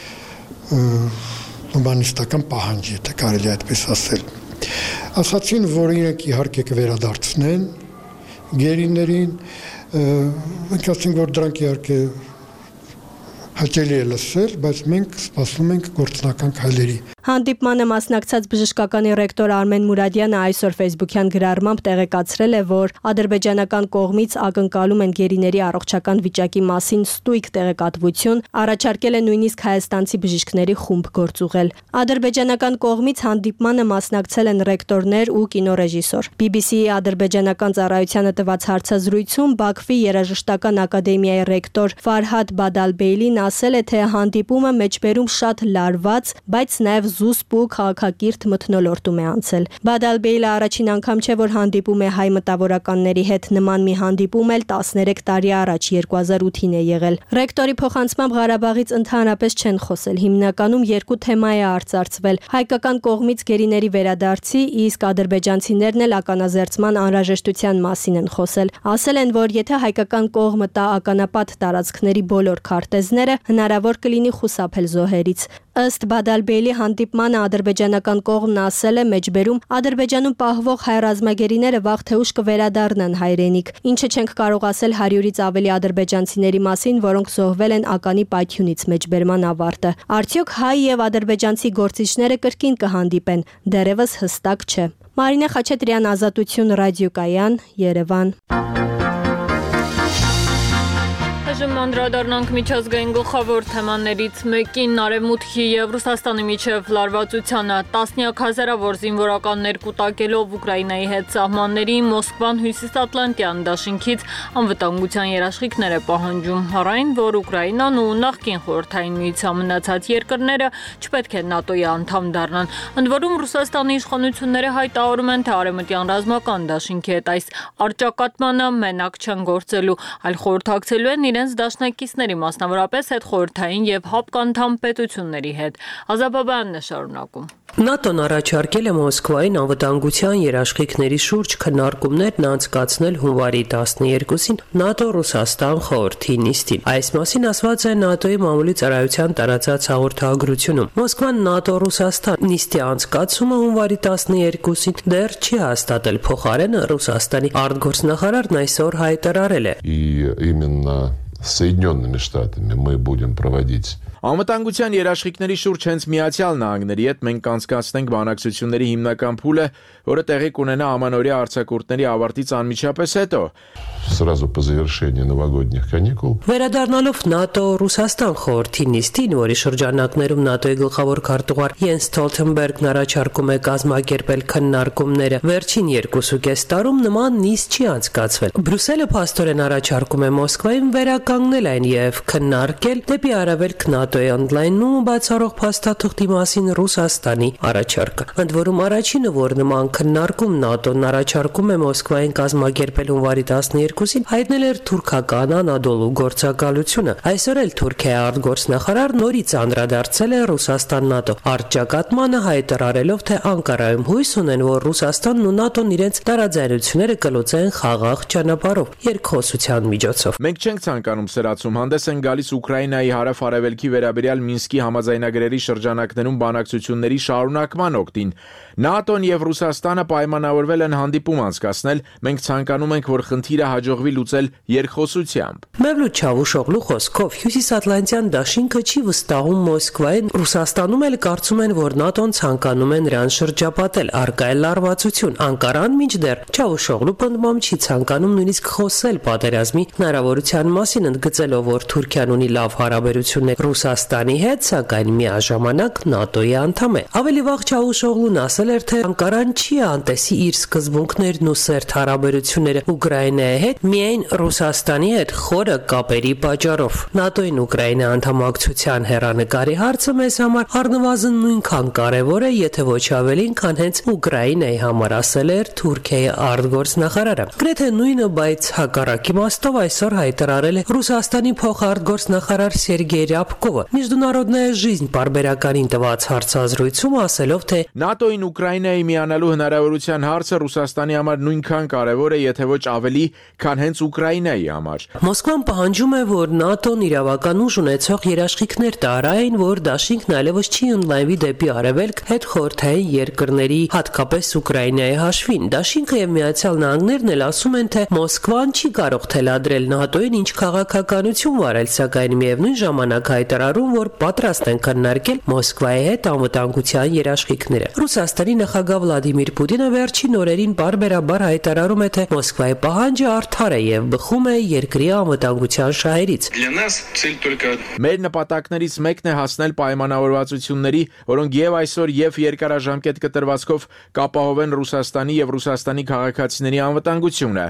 Q: հումանիստական պահանջը եթե կարելի է այդպես ասել ասացին որ իրենք իհարկե կվերադարձնեն գերիներին մենք ասենք որ դրանք իհարկե հաճելի է լսել, բայց մենք սպասում ենք գործնական քայլերի։
P: Հանդիպմանը մասնակցած բժշկականի ռեկտոր Արմեն Մուրադյանը այսօր Facebook-յան գրառմամբ տեղեկացրել է, որ ադրբեջանական կողմից ակնկալում են գերիների առողջական վիճակի մասին ստույգ տեղեկատվություն, առաջարկել է նույնիսկ հայաստանցի բժիշկների խումբ գործուղել։ Ադրբեջանական կողմից հանդիպմանը մասնակցել են ռեկտորներ ու կինոռեժիսոր։ B B C-ի ադրբեջանական ծառայությանը տված հարցազրույցում Բաքվի երաժշտական ակադեմիայի ռեկտոր Ֆարհադ Բադալբեյլին ասել է, թե հանդիպումը մեջբերում շատ լարված, բայց նաև զուսպ ու քաղաքակիրթ մթնոլորտում է անցել։ Բադալբեյլը առաջին անգամ չէ, որ հանդիպում է հայ մտավորականների հետ, նման մի հանդիպում էլ տասներեք տարի առաջ երկու հազար ութին է եղել։ Ռեկտորի փոխանցմամբ Ղարաբաղից ընդհանրապես չեն խոսել, հիմնականում երկու թեմա է արծարծվել՝ հայկական կողմից գերիների վերադարձի, իսկ ադրբեջանցիներն էլ ականազերծման անհրաժեշտության մասին են խոսել։ Ասել են, որ եթե հայկական կողմը տա ականապատ տարածքների բոլոր քարտեզները, հնարավոր կլինի խուսափել զոհերից։ Ըստ Բադալբեյլի հանդիպմանը ադրբեջանական կողմն ասել է մեջբերում Ադրբեջանում պահվող հայ ռազմագերիները վաղ թե ուշ կվերադառնան հայրենիք, ինչը չենք կարող ասել հարյուրից ավելի ադրբեջանցիների մասին, որոնք զոհվել են ականի պայթյունից մեջբերման ավարտը։ Արդյոք հայ եւ ադրբեջանցի գործիչները կրկին կհանդիպեն, դեռևս հստակ չէ։ Մարինե Խաչատրյան, Ազատություն ռադիոկայան, Երևան։
A: Այժմ անդրադառնանք միջազգային գլխավոր թեմաներից մեկին՝ Արևմուտքի եւ Ռուսաստանի միջև լարվածությանը։ Տասնյակ հազարավոր զինվորականներ կուտակելով Ուկրաինայի հետ սահմանների Մոսկվան Հյուսիսատլանտյան դաշինքից անվտանգության երաշխիքներ է պահանջում, առայն որ Ուկրաինան ու նախկին Խորհրդային Միության մնացած երկրները չպետք է ՆԱՏՕ-ի անդամ դառնան։ Ընդ որում Ռուսաստանի իշխանությունները հայտարարում են, թե արևմտյան ռազմական դաշինքի հետ այս առճակատմանը մենակ չեն գործելու, այլ խորհրդակցելու են իրենց դաշնակիցների, մասնավորապես հետխորհրդային եւ հապկանդամ պետությունների հետ։ Ազաբաբյանն է շարունակում։
R: ՆԱՏՕ-ն առաջարկել է Մոսկվային անվտանգության երաշխիքների շուրջ քննարկումներն անցկացնել հունվարի տասներկուսին ՆԱՏՕ-Ռուսաստան խորհրդի նիստին։ Այս մասին ասված է ՆԱՏՕ-ի մամուլի ծառայության տարածած հաղորդագրությունում։ Մոսկվան ՆԱՏՕ-Ռուսաստան նիստի անցկացումը հունվարի տասներկուսին դեռ չի հաստատել, փոխարենը Ռուսաստանի արտգործնախարարն այսօր հայտարարել է.
S: С Соединенными Штатами мы будем проводить
F: Անվտանգության երաշխիքների շուրջ հենց Միացյալ Նահանգների հետ մենք կանցկացնենք բանակցությունների հիմնական փուլը, որը տեղի կունենա ամանորյա արձակուրդների ավարտից անմիջապես հետո։
S: Сразу по завершении новогодних каникул.
R: Վերադառնալով ՆԱՏՕ-Ռուսաստան խորհրդի նիստին, որի շրջանակներում ՆԱՏՕ-ի գլխավոր քարտուղար Յենս Ստոլթենբերգն առաջարկում է կազմակերպել քննարկումները, վերջին երկուսուկես տարում նման նիստ չի անցկացվել։ Բրյուսելը փաստորեն առաջարկում է Մոսկվային վերականգնել այն եւ քննարկել դեպի արևելք ՆԱՏՕ-ի օնլայնում բացառող փաստաթղթի մասին Ռուսաստանի առաջարկը։ Ընդ որում առաջինը, որ նման քննարկում ՆԱՏՕ-ն առաջարկում է Մոսկվային կազմակերպել հունվարի տասներկուսին, հայտնել էր թուրքական Անադոլու գործակալությունը։ Այսօր էլ Թուրքիայի արտգործնախարար նորից անդրադարձել է Ռուսաստան-ՆԱՏՕ առճակատմանը, հայտարարելով, թե Անկարայում հույս ունեն, որ Ռուսաստանն ու ՆԱՏՕ-ն իրենց տարաձայնությունները կլուծեն խաղաղ ճանապարհով, երկխոսության միջոցով։
F: Մենք չենք ցանկանում սրացում, հանդես են գալիս Ուկրաինայի հարավ-արևելքի վերաբերյալ Մինսկի համաձայնագրերի շրջանակներում բանակցությունների շարունակման օգտին։ ՆԱՏՕ-ն եւ Ռուսաստանը պայմանավորվել են հանդիպում անցկացնել։ Մենք ցանկանում ենք, որ խնդիրը հաջողվի լուծել երկխոսությամբ։
R: Մևլութ Չավուշօղլու խոսքով Հյուսիսատլանտյան դաշինքը չի վստահում Մոսկվային, Ռուսաստանում էլ կարծում են, որ ՆԱՏՕ-ն ցանկանում է նրան շրջապատել, առկա է լարվածություն։ Անկարան մինչդեռ Չավուշօղլու պնդմամբ չի ցանկանում նույնիսկ խոսել պատերազմի հնարավորության մասին, ընդգծելով, որ Թուրքիան ունի լավ հարաբերություններ Ռուսաստանի հետ, սակայն միաժամանակ ՆԱՏՕ-ի անդամ է։ Ավելի վաղ Չավուշօղլուն ասել էր, թե Անկարան չի անտեսի իր սկզբունքներն ու սերտ հարաբերությունները Ուկրաինայի հետ միայն Ռուսաստանի հետ խորը կապերի պատճառով։ ՆԱՏՕ-ին Ուկրաինա անդամակցության հեռանկարի հարցը մեզ համար առնվազն նույնքան կարևոր է, եթե ոչ ավելին, քան հենց Ուկրաինայի համար, ասել էր Թուրքիայի արտգործնախարարը։ Գրեթե նույնը, բայց հակառակ իմաստով այսօր հայտարարել է Ռուսաստանի փոխարտգործնախարար Սերգեյ Ռյաբկովը Միջնորодная жизнь պարբերականին տված հարցազրույցում ասելով, թե
F: ՆԱՏՕ-ին Ուկրաինայի միանալու հնարավորության հարցը Ռուսաստանի համար նույնքան կարևոր է, եթե ոչ ավելի, քան հենց Ուկրաինայի համար։
R: Մոսկվան պահանջում է, որ ՆԱՏՕ-ն իրավական ուժ ունեցող երաշխիքներ տարային, որ դաշինքն այլևս չի ընդլայնվի դեպի արևելք հետխորհրդային երկրների, հատկապես Ուկրաինայի հաշվին։ Դաշինքը եւ Միացյալ Նահանգներն էլ ասում են, թե Մոսկվան չի կարող թելադրել ՆԱՏՕ-ին ինչ քաղաքականություն վարել, սակայն միևնույն ժամանակ հայտարարում, որ պատրաստ են քննարկել Մոսկվայի հետ անվտանգության երաշխիքները։ Ռուսաստանի նախագահ Վլադիմիր Պուտինը վերջին օրերին բարբերաբար հայտարարում է, թե Մոսկվայի պահանջը արդար է եւ բխում է երկրի անվտանգության շահերից։
F: Մեր նպատակներից մեկն է հասնել պայմանավորվածությունների, որոնք եւ այսօր եւ երկարաժամկետ կտրվածքով կապահովեն Ռուսաստանի եւ Ռուսաստանի քաղաքացիների անվտանգությունը։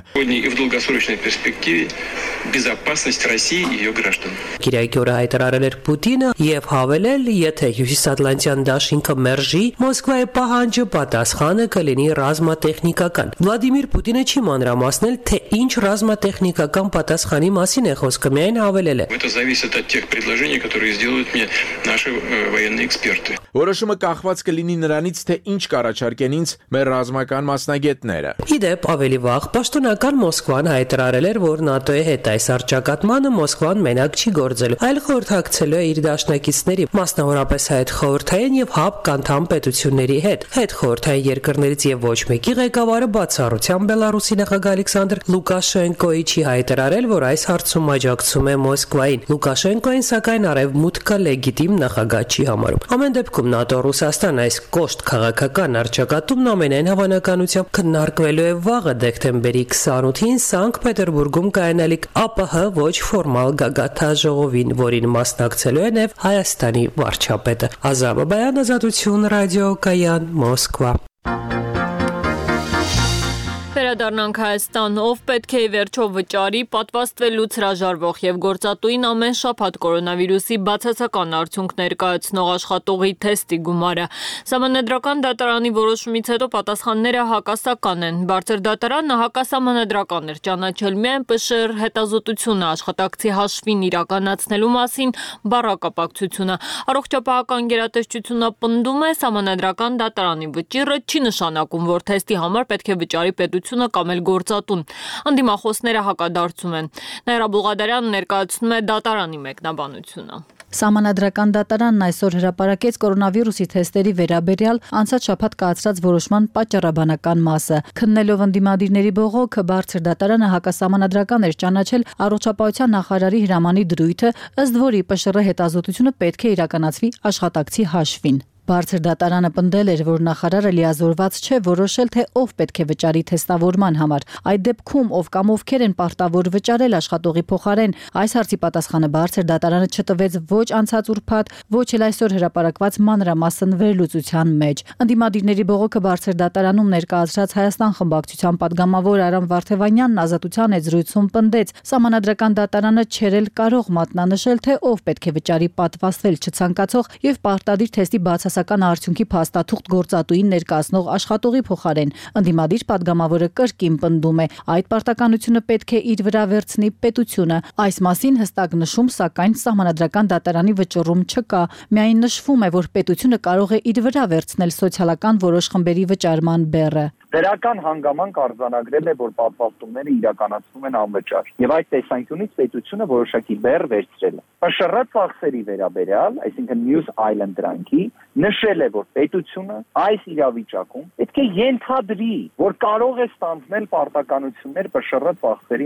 R: Կիրակի օրը հայտարարել էր Պուտինը եւ հավելել, եթե Հյուսիսատլանտյան դաշինքը մերժի, Մոսկվայի պահանջը պատասխանը կլինի ռազմատեխնիկական։ Վլադիմիր Պուտինը չի մանրամասնել, թե ինչ ռազմատեխնիկական պատասխանի մասին է խոսքը, միայն հավելել է.
F: Որոշումը կախված կլինի նրանից, թե ինչ կառաջարկեն ինձ մեր ռազմական մասնագետները։
R: Իդեպ ավելի վաղ պաշտոնական Մոսկվան հայտարարել էր, որ ՆԱՏՕ-ի հետ այս առճակատմանը Մոսկվան մենակ չի գործելու, այլ խորհրդակցելու է իր դաշնակիցների, մասնավորապես հետխորհրդային եւ ՀԱՊԿ անդամ պետությունների հետ։ Հետխորհրդային երկրներից եւ ոչ մեկի ղեկավարը բացառությամբ Բելարուսի նախագահ Ալեքսանդր Լուկաշենկոյի չի հայտարարել, որ այս հարցում աջակցում է Մոսկվային։ Լուկաշենկոին սակայն արևմուտքը լեգիտիմ նախագահ չի համարում։ Ամեն դեպքում ՆԱՏՕ-Ռուսաստան այս կոշտ քաղաքական առճակատումն ամենայն հավանականությամբ քննարկվելու է վաղը դեկտեմբերի քսանութին Սանկտ Պետերբուրգում կայանալիք ԱՊՀ ոչ ֆորմալ գագաթաժողովին, որին մասնակցելու է նաև Հայաստանի վարչապետը։ Ազատ Բաբայան, Ազատություն, ռադիոկայան, Մոսկվա։
A: Վերադառնանք Հայաստան, ով պետք է վերջով վճարի պատվաստվելուց հրաժարվող եւ գործատուին ամեն շաբաթ կորոնավիրուսի բացասական արդյունք ներկայացնող աշխատողի թեստի գումարը։ Սահմանադրական դատարանի որոշումից հետո պատասխանները հակասական են։ Բարձր դատարանը հակասահմանադրական էր ճանաչել միայն ՊՇՌ հետազոտությունը աշխատակցի հաշվին իրականացնելու մասին բառակապակցությունը։ Առողջապահական գերատեսչությունը պնդում է, սահմանադրական դատարանի վճիռը չի նշանակում, որ թեստի համար պետք է վճարի պետությունը կամ էլ գործատուն։ Անդիմախոսները հակադարձում են։ Նաիրա Բուղադարյանն ներկայացնում է դատարանի մեկնաբանությունը։
T: Սահմանադրական դատարանն այսօր հրապարակեց կորոնավիրուսի թեստերի վերաբերյալ անցած շաբաթ կայացրած որոշման պատճառաբանական մասը։ Քննելով ընդդիմադիրների բողոքը, բարձր դատարանը հակասահմանադրական էր ճանաչել առողջապահության նախարարի հրամանի դրույթը, ըստ որի ՊՇՌ հետազոտությունը պետք է իրականացվի աշխատակցի հաշվին։ Բարձր դատարանը պնդել էր, որ նախարարը լիազորված չէ որոշել, թե ով պետք է վճարի թեստավորման համար։ Այդ դեպքում ով կամ ովքեր են պարտավոր վճարել աշխատողի փոխարեն, այս հարցի պատասխանը բարձր դատարանը չտվեց ոչ անցած ուրբաթ, ոչ էլ այսօր հրապարակված մանրամասն վերլուծության մեջ։ Ընդդիմադիրների բողոքը բարձր դատարանում ներկայացրած Հայաստան խմբակցության падգամավոր Արամ Վարդևանյանն Ազատության հետ զրույցում պնդեց, սահմանադրական դատարանը չէր էլ կարող մատնանշել, թե ով պետք է վճարի պատվաստվել չցանկացող եւ պարտադիր թեստի բացասական արդյունքի փաստաթուղթ գործատուին ներկայացնող աշխատողի փոխարեն։ Ընդդիմադիր падգամավորը կրկին պնդում է, այդ պարտականությունը պետք է իր վրա վերցնի պետությունը։ Այս մասին հստակ նշում, սակայն սահմանադրական դատարանի վճռում չկա։ Միայն նշվում է, որ պետությունը կարող է իր վրա վերցնել սոցիալական որոշ խմբերի վճարման բեռը։
U: Վերական հանգամանք արձանագրել է, որ պատվաստումները իրականացվում են անվճար, եւ այդ տեսանկյունից պետությունը որոշակի բեռ վերցրել է։ ՊՇՌ ծախսերի վերաբերյալ, այսինքն մյուս այլ ընտրանքի, նշել է, որ պետությունը այս իրավիճակում պետք է ենթադրի, որ կարող է ստանձնել պարտականություններ ՊՇՌ ծախսերի մասով։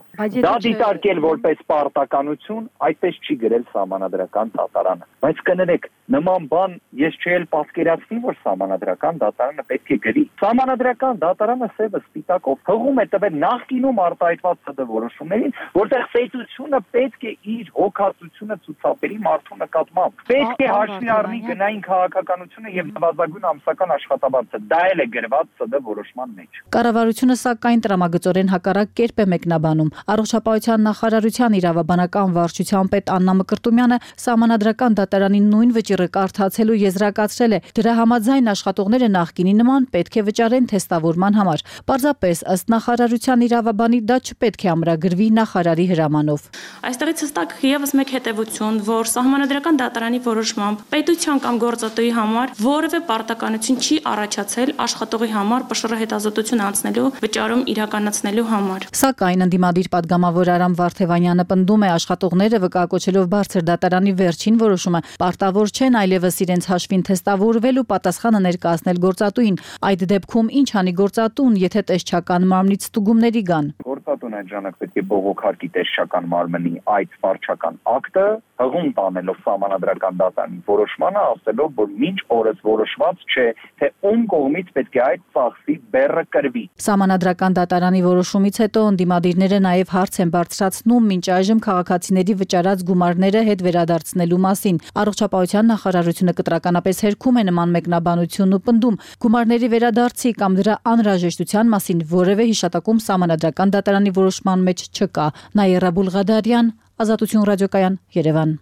U: Դա դիտարկել որպես պարտականություն, այդպես չի գրել Սահմանադրական դատարանը։ Բայց կներեք, նման բան ես չէի պատկերացնի, որ Սահմանադրական դատարանը պետք է գրի։ Սահմանադրական դատարանը սևը սպիտակով հղում է տվել նախկինում արտահայտված ՍԴ որոշումներին, որտեղ պետությունը պետք է իր հոգացությունը ցուցաբերի մարդու նկատմամբ։ Պետք է հաշվի առնի գնային քաղաքականությունը եւ նվազագույն ամսական աշխատավարձը։ Դա էլ է գրված ՍԴ որոշման մեջ։
T: Կառավարությունը սակայն տրամագծորեն հակառակ կերպ է մեկնաբանում։ Առողջապահության նախարարության իրավաբանական վարչության պետ Աննա Մկրտումյանը Սահմանադրական դատարանի նույն վճիռը կարդացելու եզրակացրել է, դրա համաձայն աշխատողները նախկինի նման պետք է վճարեն թեստավորման համար։ Պարզապես ըստ նախարարության իրավաբանի դա չպետք է ամրագրվի նախարարի հրամանով։
B: Այստեղից հստակ եւս մեկ հետևություն, որ Սահմանադրական դատարանի որոշմամբ պետության կամ գործատուի համար որևէ պարտականություն չի առաջացել աշխատողի համար Պ Շ R հետազոտություն անցնելու վճարում իրականացնելու համար։
T: Սակայն ընդդիմադիր պատգամավոր Արամ Վարդևանյանը պնդում է աշխատողները վկայակոչելով բարձր դատարանի վերջին որոշումը պարտավոր չեն այլևս իրենց հաշվին թեստավորվել ու պատասխանը ներկայացնել գործատուին։ Այդ դեպքում ինչ անի գործատուն, եթե տեսչական մարմնից ստուգումների գան։
U: Գործատուն այդ ժամանակ պետք է բողոքարկի տեսչական մարմնի այդ վարչական ակտը հղում տանելով Սահմանադրական դատարանի որոշմանը, ասելով, որ մինչ օրս որոշված չէ, թե ում կողմից պետք է այդ ծախսի բեռը կրվի։
T: Սահմանադրական դատարանի որոշումից հետո ընդդիմադիրները նաև հարց են բարձրացնում մինչ այժմ քաղաքացիների վճարած գումարները հետ վերադարձնելու մասին։ Առողջապահության նախարարությունը կտրականապես հերքում է նման մեկնաբանությունն ու պնդում գումարների վերադարձի կամ դրա անհրաժեշտության մասին որևէ հիշատակում Սահմանադրական դատարանի որոշման մեջ չկա։ Նաիրա Բուլղադարյան, Ազատություն ռադիոկայան, Երևան։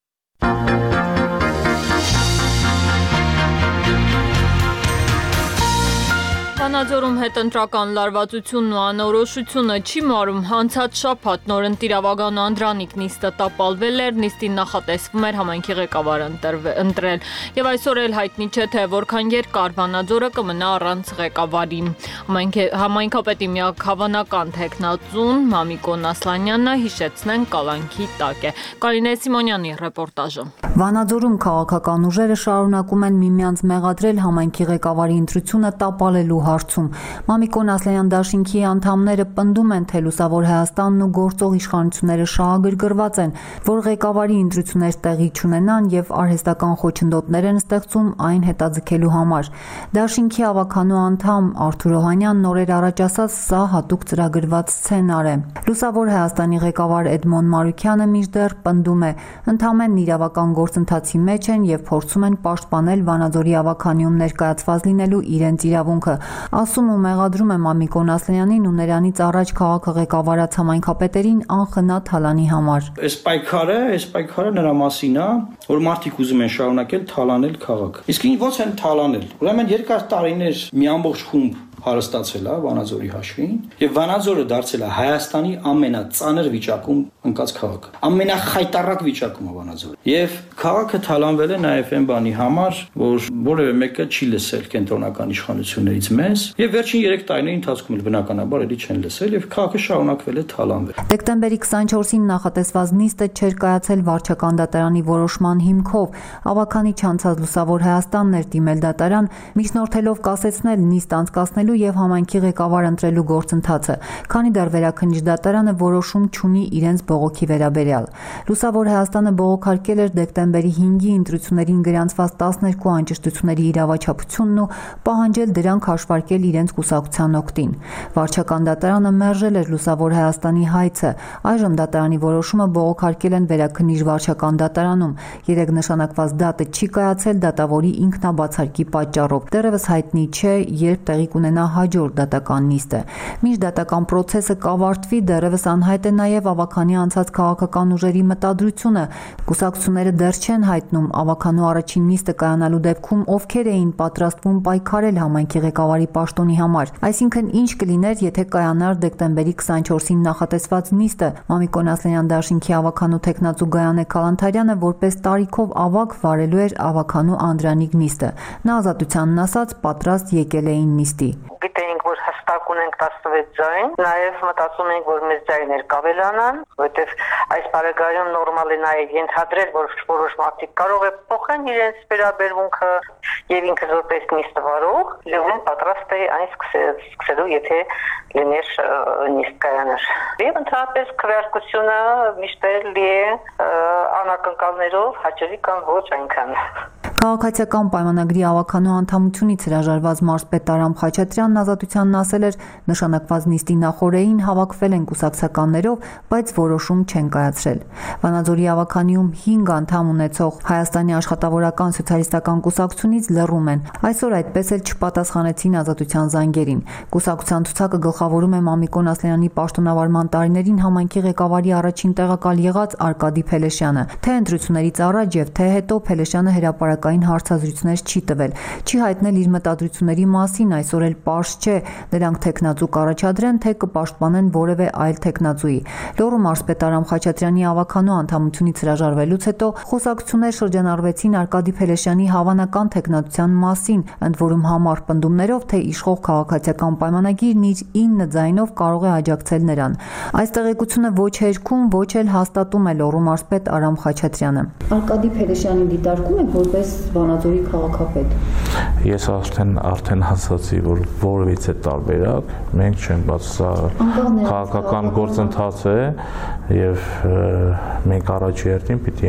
A: Վանաձորում հետընտրական լարվածությունն ու անորոշությունը չի մարում։ Անցած շաբաթ նորընտիրավական Անդրանիկ նիստը տապալվել էր, նիստին նախատեսվում էր համայնքի ղեկավար ընտրել։ Եվ այսօր էլ հայտնի չէ, թե որքան երկար Վանաձորը կմնա առանց ղեկավարի։ Համայնքապետի միակ հավանական թեկնածուն Մամիկոն Ասլանյանը հիշեցնեն կալանքի տակ է։ Կարինե Սիմոնյանի ռեպորտաժը։
V: Վանաձորում քաղաքական ուժերը շարունակում են միմյանց մեղադրել համայնքի ղեկավարի ընտրությունը տապալելու հարցում։ Մամիկոն Ասլանյան դաշինքի անդամները պնդում են, թե Լուսավոր Հայաստանն ու գործող իշխանությունները շահագրգռված են, որ ղեկավարի ընտրություններ տեղի չունենան եւ արհեստական խոչընդոտներ են ստեղծում այն հետաձգելու համար։ Դաշինքի ավականու անդամ Արթուր Օհանյանն նորեր առաջ ասաց, սա հատուկ ծրագրված սցենար է։ Լուսավոր Հայաստանի ղեկավար Էդմոն Մարուքյանը մինչդեռ պնդում է, ընդհանրեն իրավական գործընթացի մեջ են եւ փորձում են պաշտպանել Վանաձորի ավականիում ներկայացված լինելու իրենց իրավունքը։ Ասում ու մեղադրում է Մամիկոն Ասլանյանին ու նրանից առաջ քաղաքը ղեկավարած համայնքապետերին անխնա թալանի համար։
W: Այս պայքարը, այս պայքարը նրա մասին է, որ մարդիկ ուզում են շարունակել թալանել քաղաքը։ Իսկ ո՞նց են թալանել։ Ուրեմն երկար տարիներ մի ամբողջ խումբ հարստացել է Վանաձորի հաշվին եւ Վանաձորը դարձել է Հայաստանի ամենածանր վիճակում ընկած քաղաքը։ Ամենախայտառակ վիճակում է Վանաձորը։ Եվ քաղաքը թալանվել է նաեւ այն բանի համար, որ որևէ մեկը չի լսել կենտրոնական իշխանություններից մեզ եւ վերջին երեք տարիների ընթացքում էլ բնականաբար էլի չեն լսել եւ քաղաքը շարունակվել է թալանվել։
V: Դեկտեմբերի քսանչորսին նախատեսված նիստը չէր կայացել վարչական դատարանի որոշման հիմքով։ Ավականի չանցած Լուսավոր Հայաստանն էր դիմել դատարան, միջնորդելով կասեցնել նիստ անցկացնելու եւ համայնքի ղեկավար ընտրելու գործընթացը, քանի դեռ վերաքննիչ դատարանը որոշում չունի իրենց բողոքի վերաբերյալ։ Լուսավոր Հայաստանը բողոքարկել էր դեկտեմբերի հինգի ընտրություններին գրանցված տասներկու անճշտությունների իրավաչափությունն ու պահանջել դրանք հաշվարկել իրենց կուսակցության օգտին։ Վարչական դատարանը մերժել էր Լուսավոր Հայաստանի հայցը։ Այժմ դատարանի որոշումը բողոքարկել են վերաքննիչ վարչական դատարանում։ Երեք նշանակված դատը չի կայացել դատավորի ինքնաբացարկի պատճառով։ Դեռևս հայտնի չէ, երբ տեղի կունենա հաջորդ դատական նիստը։ Մինչ դատական process-ը կավարտվի, դեռևս անհայտ է նաև ավականի անցած քաղաքական ուժերի մտադրությունը։ Կուսակցությունները դեռ չեն հայտնում ավականու առաջին նիստը կայանալու դեպքում ովքեր էին պատրաստվում պայքարել համայնքի ղեկավարի պաշտոնի համար։ Այսինքն ինչ կլիներ, եթե կայանար դեկտեմբերի քսանչորսին նախատեսված նիստը։ Մամիկոն Ասլանյան դաշինքի ավականու թեկնածու Գայանե Քալանթարյանը որպես տարիքով ավակ վարելու էր ավականու Անդրանիկ նիստը։ Նա Ազատությանն ասաց, պատրաստ եկել էին նիստի։
X: Գիտեինք, որ հստակ ունենք
D: տասնվեց ձայն, նաև մտածում ենք, որ մեծ ձայներ կավելանան, որովհետև այս բարեկայում նորմալ է նաև ենթադրել, որ որոշ մարդիկ կարող է փոխեն իրենց վերաբերմունքը եւ ինքը որպես նիստ վարող, լեւեն պատրաստ է այն սկսելու, եթե լիներ նիստ կայանար։ Եվ ընդհանրապես քվեարկությունը միշտ լի է անակնկալներով, հաճելի կամ ոչ այնքան։
V: Քաղաքացիական պայմանագրի ավականու անդամությունից հրաժարված մարզպետ Արամ Խաչատրյանն Ազատությանն ասել էր, նշանակված նիստի նախօրեին հավաքվել են կուսակցականներով, բայց որոշում չեն կայացրել։ Վանաձորի ավականիում հինգ անդամ ունեցող Հայաստանի աշխատավորական սոցիալիստական կուսակցությունից լռում են։ Այսօր այդպես էլ չպատասխանեցին Ազատության զանգերին։ Կուսակցության ցուցակը գլխավորում է Մամիկոն Ասլանյանի պաշտոնավարման տարիներին համայնքի ղեկավարի առաջին տեղակալ եղած Արկադի Փելեշյանը։ Թե ընտրություններից առաջ եւ թե հետո Փելեշյանը հրապարակային հարցազրույցներ չի տվել, չի հայտնել իր մտադրությունների մասին, այսօր էլ պարզ չէ, նրանք թեկնածու կառաջադրեն, թե կպաշտպանեն որևէ այլ թեկնածուի։ Լոռու մարզպետ Արամ Խաչատրյանի ավականու անդամությունից հրաժարվելուց հետո խոսակցություններ շրջանառվեցին Արկադի Փելեշյանի հավանական թեկնածության մասին, ընդ որում համառ պնդումներով, թե իշխող քաղաքացիական պայմանագիրն իր ինը ձայնով կարող է աջակցել նրան։ Այս տեղեկությունը ոչ հերքում, ոչ էլ հաստատում է Լոռու մարզպետ Արամ Խաչատրյանը։ Արկադի Փելեշյանին դիտարկում եք որպես Վանաձորի քաղաքապետ։
G: Ես արդեն արդեն ասացի, որ որևիցե տարբերակ մենք չենք բաց, սա քաղաքական գործընթաց է եւ մենք առաջի հերթին պիտի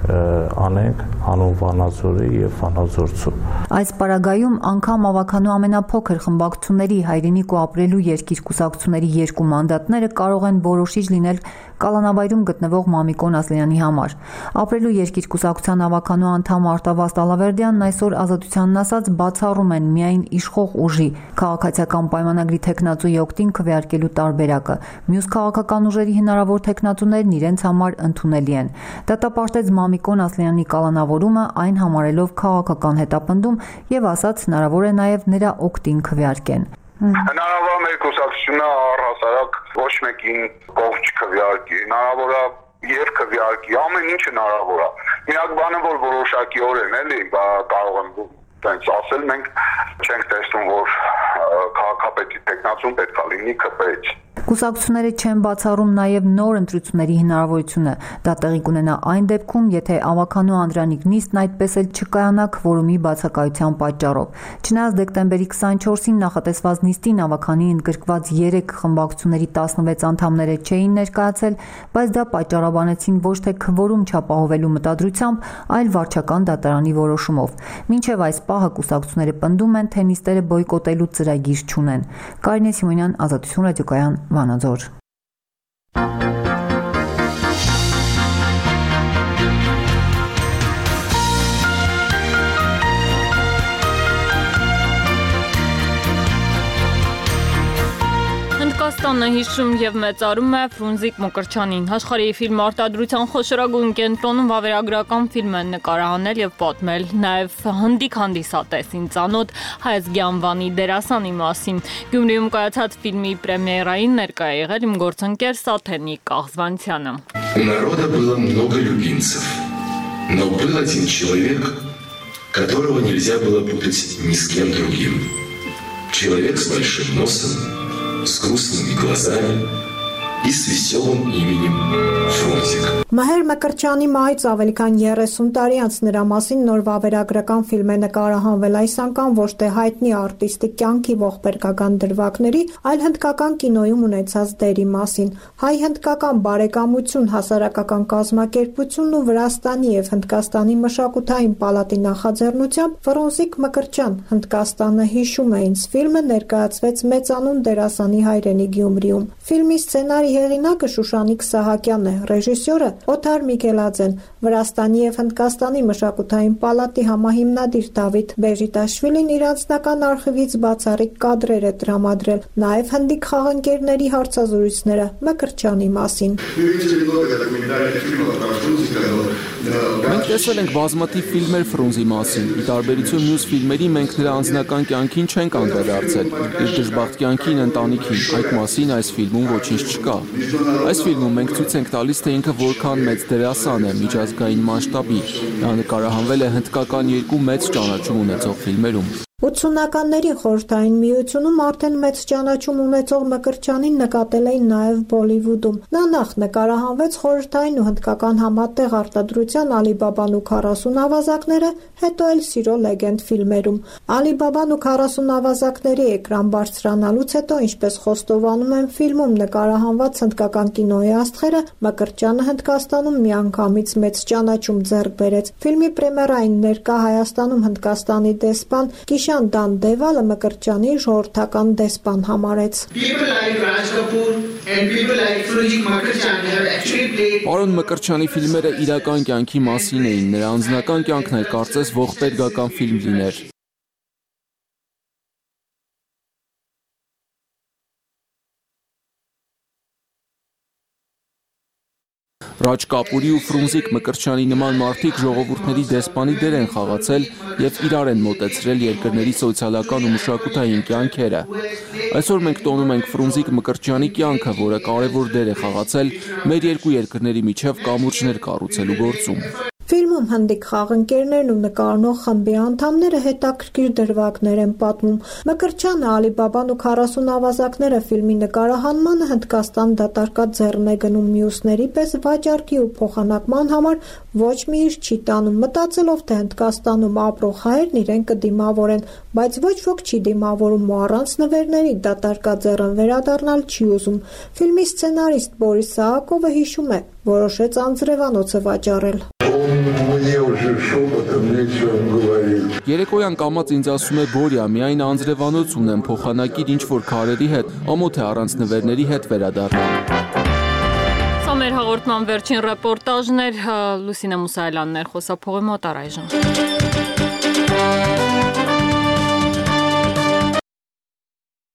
G: անենք հանուն Վանաձորի եւ Վանաձորցու։
V: Այս պարագայում անգամ ավականու ամենափոքր խմբակցությունների հայրենիք ու ապրելու երկիր կուսակցությունների երկու մանդատները կարող են որոշիչ լինել Կալանավայրում գտնվող Մամիկոն Ասլանյանի համար։ Ապրելու երկիր կուսակցության ավականու անդամ Արտավազդ Ալավերդյանն այսօր Ազատությանն ասած բացառում են միայն իշխող ուժի քաղաքացիական պայմանագրի թեկնածուի օգտին քվեարկելու տարբերակը։ Մյուս քաղաքական ուժերի հնարավոր թեկնածուներն իրենց համար ընդունելի են։ Դատապարտեց Մամիկոն Ասլանյանի կալանավորումը, այն համարելով քաղաքական հետապնդում եւ ասաց հնարավոր է նաեւ նրա օգտին քվեարկեն։
H: Հնարավոր է մեր կուսակցությունը առհասարակ ոչ մեկին կողմ չքվեարկի, հնարավոր է եւ քվեարկի, ամեն ինչ հնարավոր է։ Միակ բանը, որ որոշակիորեն էլի կարող եմ տենց ասել, մենք չենք տեսնում, որ քաղաքապետի տեխնացուն պետք է լինի ԿՊ-ից։
V: Կուսակցությունները չեն բացառում նաև նոր ընտրությունների հնարավորությունը։ Դա տեղի կունենա այն դեպքում, եթե ավականու Անդրանիկ նիստն այդպես էլ չկայանա քվորումի բացակայության պատճառով։ Չնայած դեկտեմբերի քսանչորսին նախատեսված նիստին ավականի ընդգրկված երեք խմբակցությունների տասնվեց անդամները չէին ներկայացել, բայց դա պատճառաբանեցին ոչ թե քվորում չապահովելու մտադրությամբ, այլ վարչական դատարանի որոշումով։ Մինչև այս պահը կուսակցությունները պնդում են, թե նիստերը բոյկոտելու ծրագիր չունեն։ Կարինե Սիմոնյան, Ազատություն ռադիոկայան, Վանաձոր։
A: Հնդկաստանը հիշում եւ մեծարում է Ֆրունզիկ Մկրտչյանին։ Աշխարհի ֆիլմ արտադրության խոշորագույն կենտրոնում վավերագրական ֆիլմ են նկարահանել եւ պատմել, նաեւ հնդիկ հանդիսատեսին ծանոթ Հայազգի անվանի դերասանի մասին։ Գյումրիում կայացած ֆիլմի պրեմիերային ներկա է եղել իմ գործընկեր Սաթենիկ Կաղզվանցյանը։
X: У народа было много любимцев, но был один человек, которого нельзя было путать ни с кем другим. Человек с большим носом, с грустными глазами и с веселым именем Фрунзик.
Y: Մահեր Մկրտչյանի մահից ավելի քան երեսուն տարի անց նրա մասին նոր վավերագրական ֆիլմ է նկարահանվել, այս անգամ ոչ թե հայտնի արտիստի կյանքի ողբերգական դրվագների, այլ հնդկական կինոյում ունեցած դերի մասին։ Հայ-հնդկական բարեկամություն, հասարակական կազմակերպությունն ու Վրաստանի եւ Հնդկաստանի մշակութային պալատի նախաձեռնությամբ Ֆրունզիկ Մկրտչյան Հնդկաստանը հիշում է ինձ ֆիլմը ներկայացվեց մեծանուն դերասանի հայրենի Գյումրիում։ Ֆիլմի սցենարի հեղինակը Շուշանիկ Սահակյանն է, ռեժիսորը Օթար Միքելաձեն, Վրաստանի եւ Հնդկաստանի մշակութային պալատի համահիմնադիր Դավիթ Բեժիտաշվիլին իր անձնական արխիվից բացառիկ կադրեր է տրամադրել, նաեւ հնդիկ խաղընկերների հարցազրույցները Մկրտչյանի մասին։
M: Մենք տեսել ենք բազմաթիվ ֆիլմեր Ֆրունզի մասին։ Ի տարբերություն մյուս ֆիլմերի մենք նրա անձնական կյանքին չենք անդրադարձել։ Իր դժբախտ կյանքին, ընտանիքին, այդ մասին այս ֆիլմում ոչինչ չկա։ Այս ֆիլմում մենք ցույց ենք տալիս, թե ինքը որքան մեծ դերասան է միջազգային մասշտաբի։ Նա նկարահանվել է հնդկական երկու մեծ ճանաչում ունեցող ֆիլմերում։
Y: ութսունականների խորհրդային միությունում արդեն մեծ ճանաչում ունեցող Մկրտչյանին նկատել էին նաև Բոլիվուդում։ Նա նախ նկարահանվեց խորհրդային ու հնդկական համատեղ արտադրության Ալիբաբան ու քառասուն ավազակները, հետո էլ Սիրո լեգենդ ֆիլմերում։ Ալիբաբան ու քառասուն ավազակների էկրան բարձրանալուց հետո, ինչպես խոստովանում են ֆիլմում նկարահանված հնդկական կինոյի աստղերը, Մկրտչյանը Հնդկաստանում միանգամից մեծ ճանաչում ձեռք բերեց։ Ֆիլմի պրեմիերային ներկա Հայաստանում Հնդկաստանի դեսպան Կիշան Դան Դևալը Մկրտչյանի ժողովրդական դեսպան համարեց։
M: Պարոն Մկրտչյանի ֆիլմերը իրական կյանքի մասին էին, նրա անձնական կյանքն էլ կարծես ողբերգական ֆիլմ լիներ։ Ռաջ Կապուրի ու Ֆրունզիկ Մկրտչյանի նման մարդիկ ժողովուրդների դեսպանի դեր են խաղացել եւ իրար են մոտեցրել երկրների սոցիալական ու մշակութային կյանքերը։ Այսօր մենք տոնում ենք Ֆրունզիկ Մկրտչյանի կյանքը, որը կարևոր դեր է խաղացել մեր երկու երկրների միջև կամուրջներ կառուցելու գործում։
Y: Ֆիլմում հնդիկ խաղընկերներն ու նկարնող խմբի անդամները հետաքրքիր դրվագներ են պատմում։ Մկրտչյանը Ալիբաբան ու քառասուն ավազակները ֆիլմի նկարահանմանը Հնդկաստան դատարկած ձեռն է գնում, մյուսների պես վաճառքի ու փոխանակման համար ոչ մի իր չի տանում, մտածելով, թե Հնդկաստանում ապրող հայերն իրեն կդիմավորեն, բայց ոչ ոք չի դիմավորում ու առանց նվերների դատարկած ձեռն վերադառնալ չի ուզում։ Ֆիլմի սցենարիստ Բորիս Սահակովը հիշում է, որոշեց անձրևանոցը վաճառել։
M: Երեկոյան կամած ինձ ասում է Բորյա, միայն անձրևանոց ունեմ, փոխանակիր ինչ-որ քարերի հետ, ամոթ է առանց նվերների հետ վերադառնալ։
A: Սա մեր հաղորդման վերջին ռեպորտաժն էր, Լուսինե Մուսայելյանն էր խոսափողի մոտ առայժմ։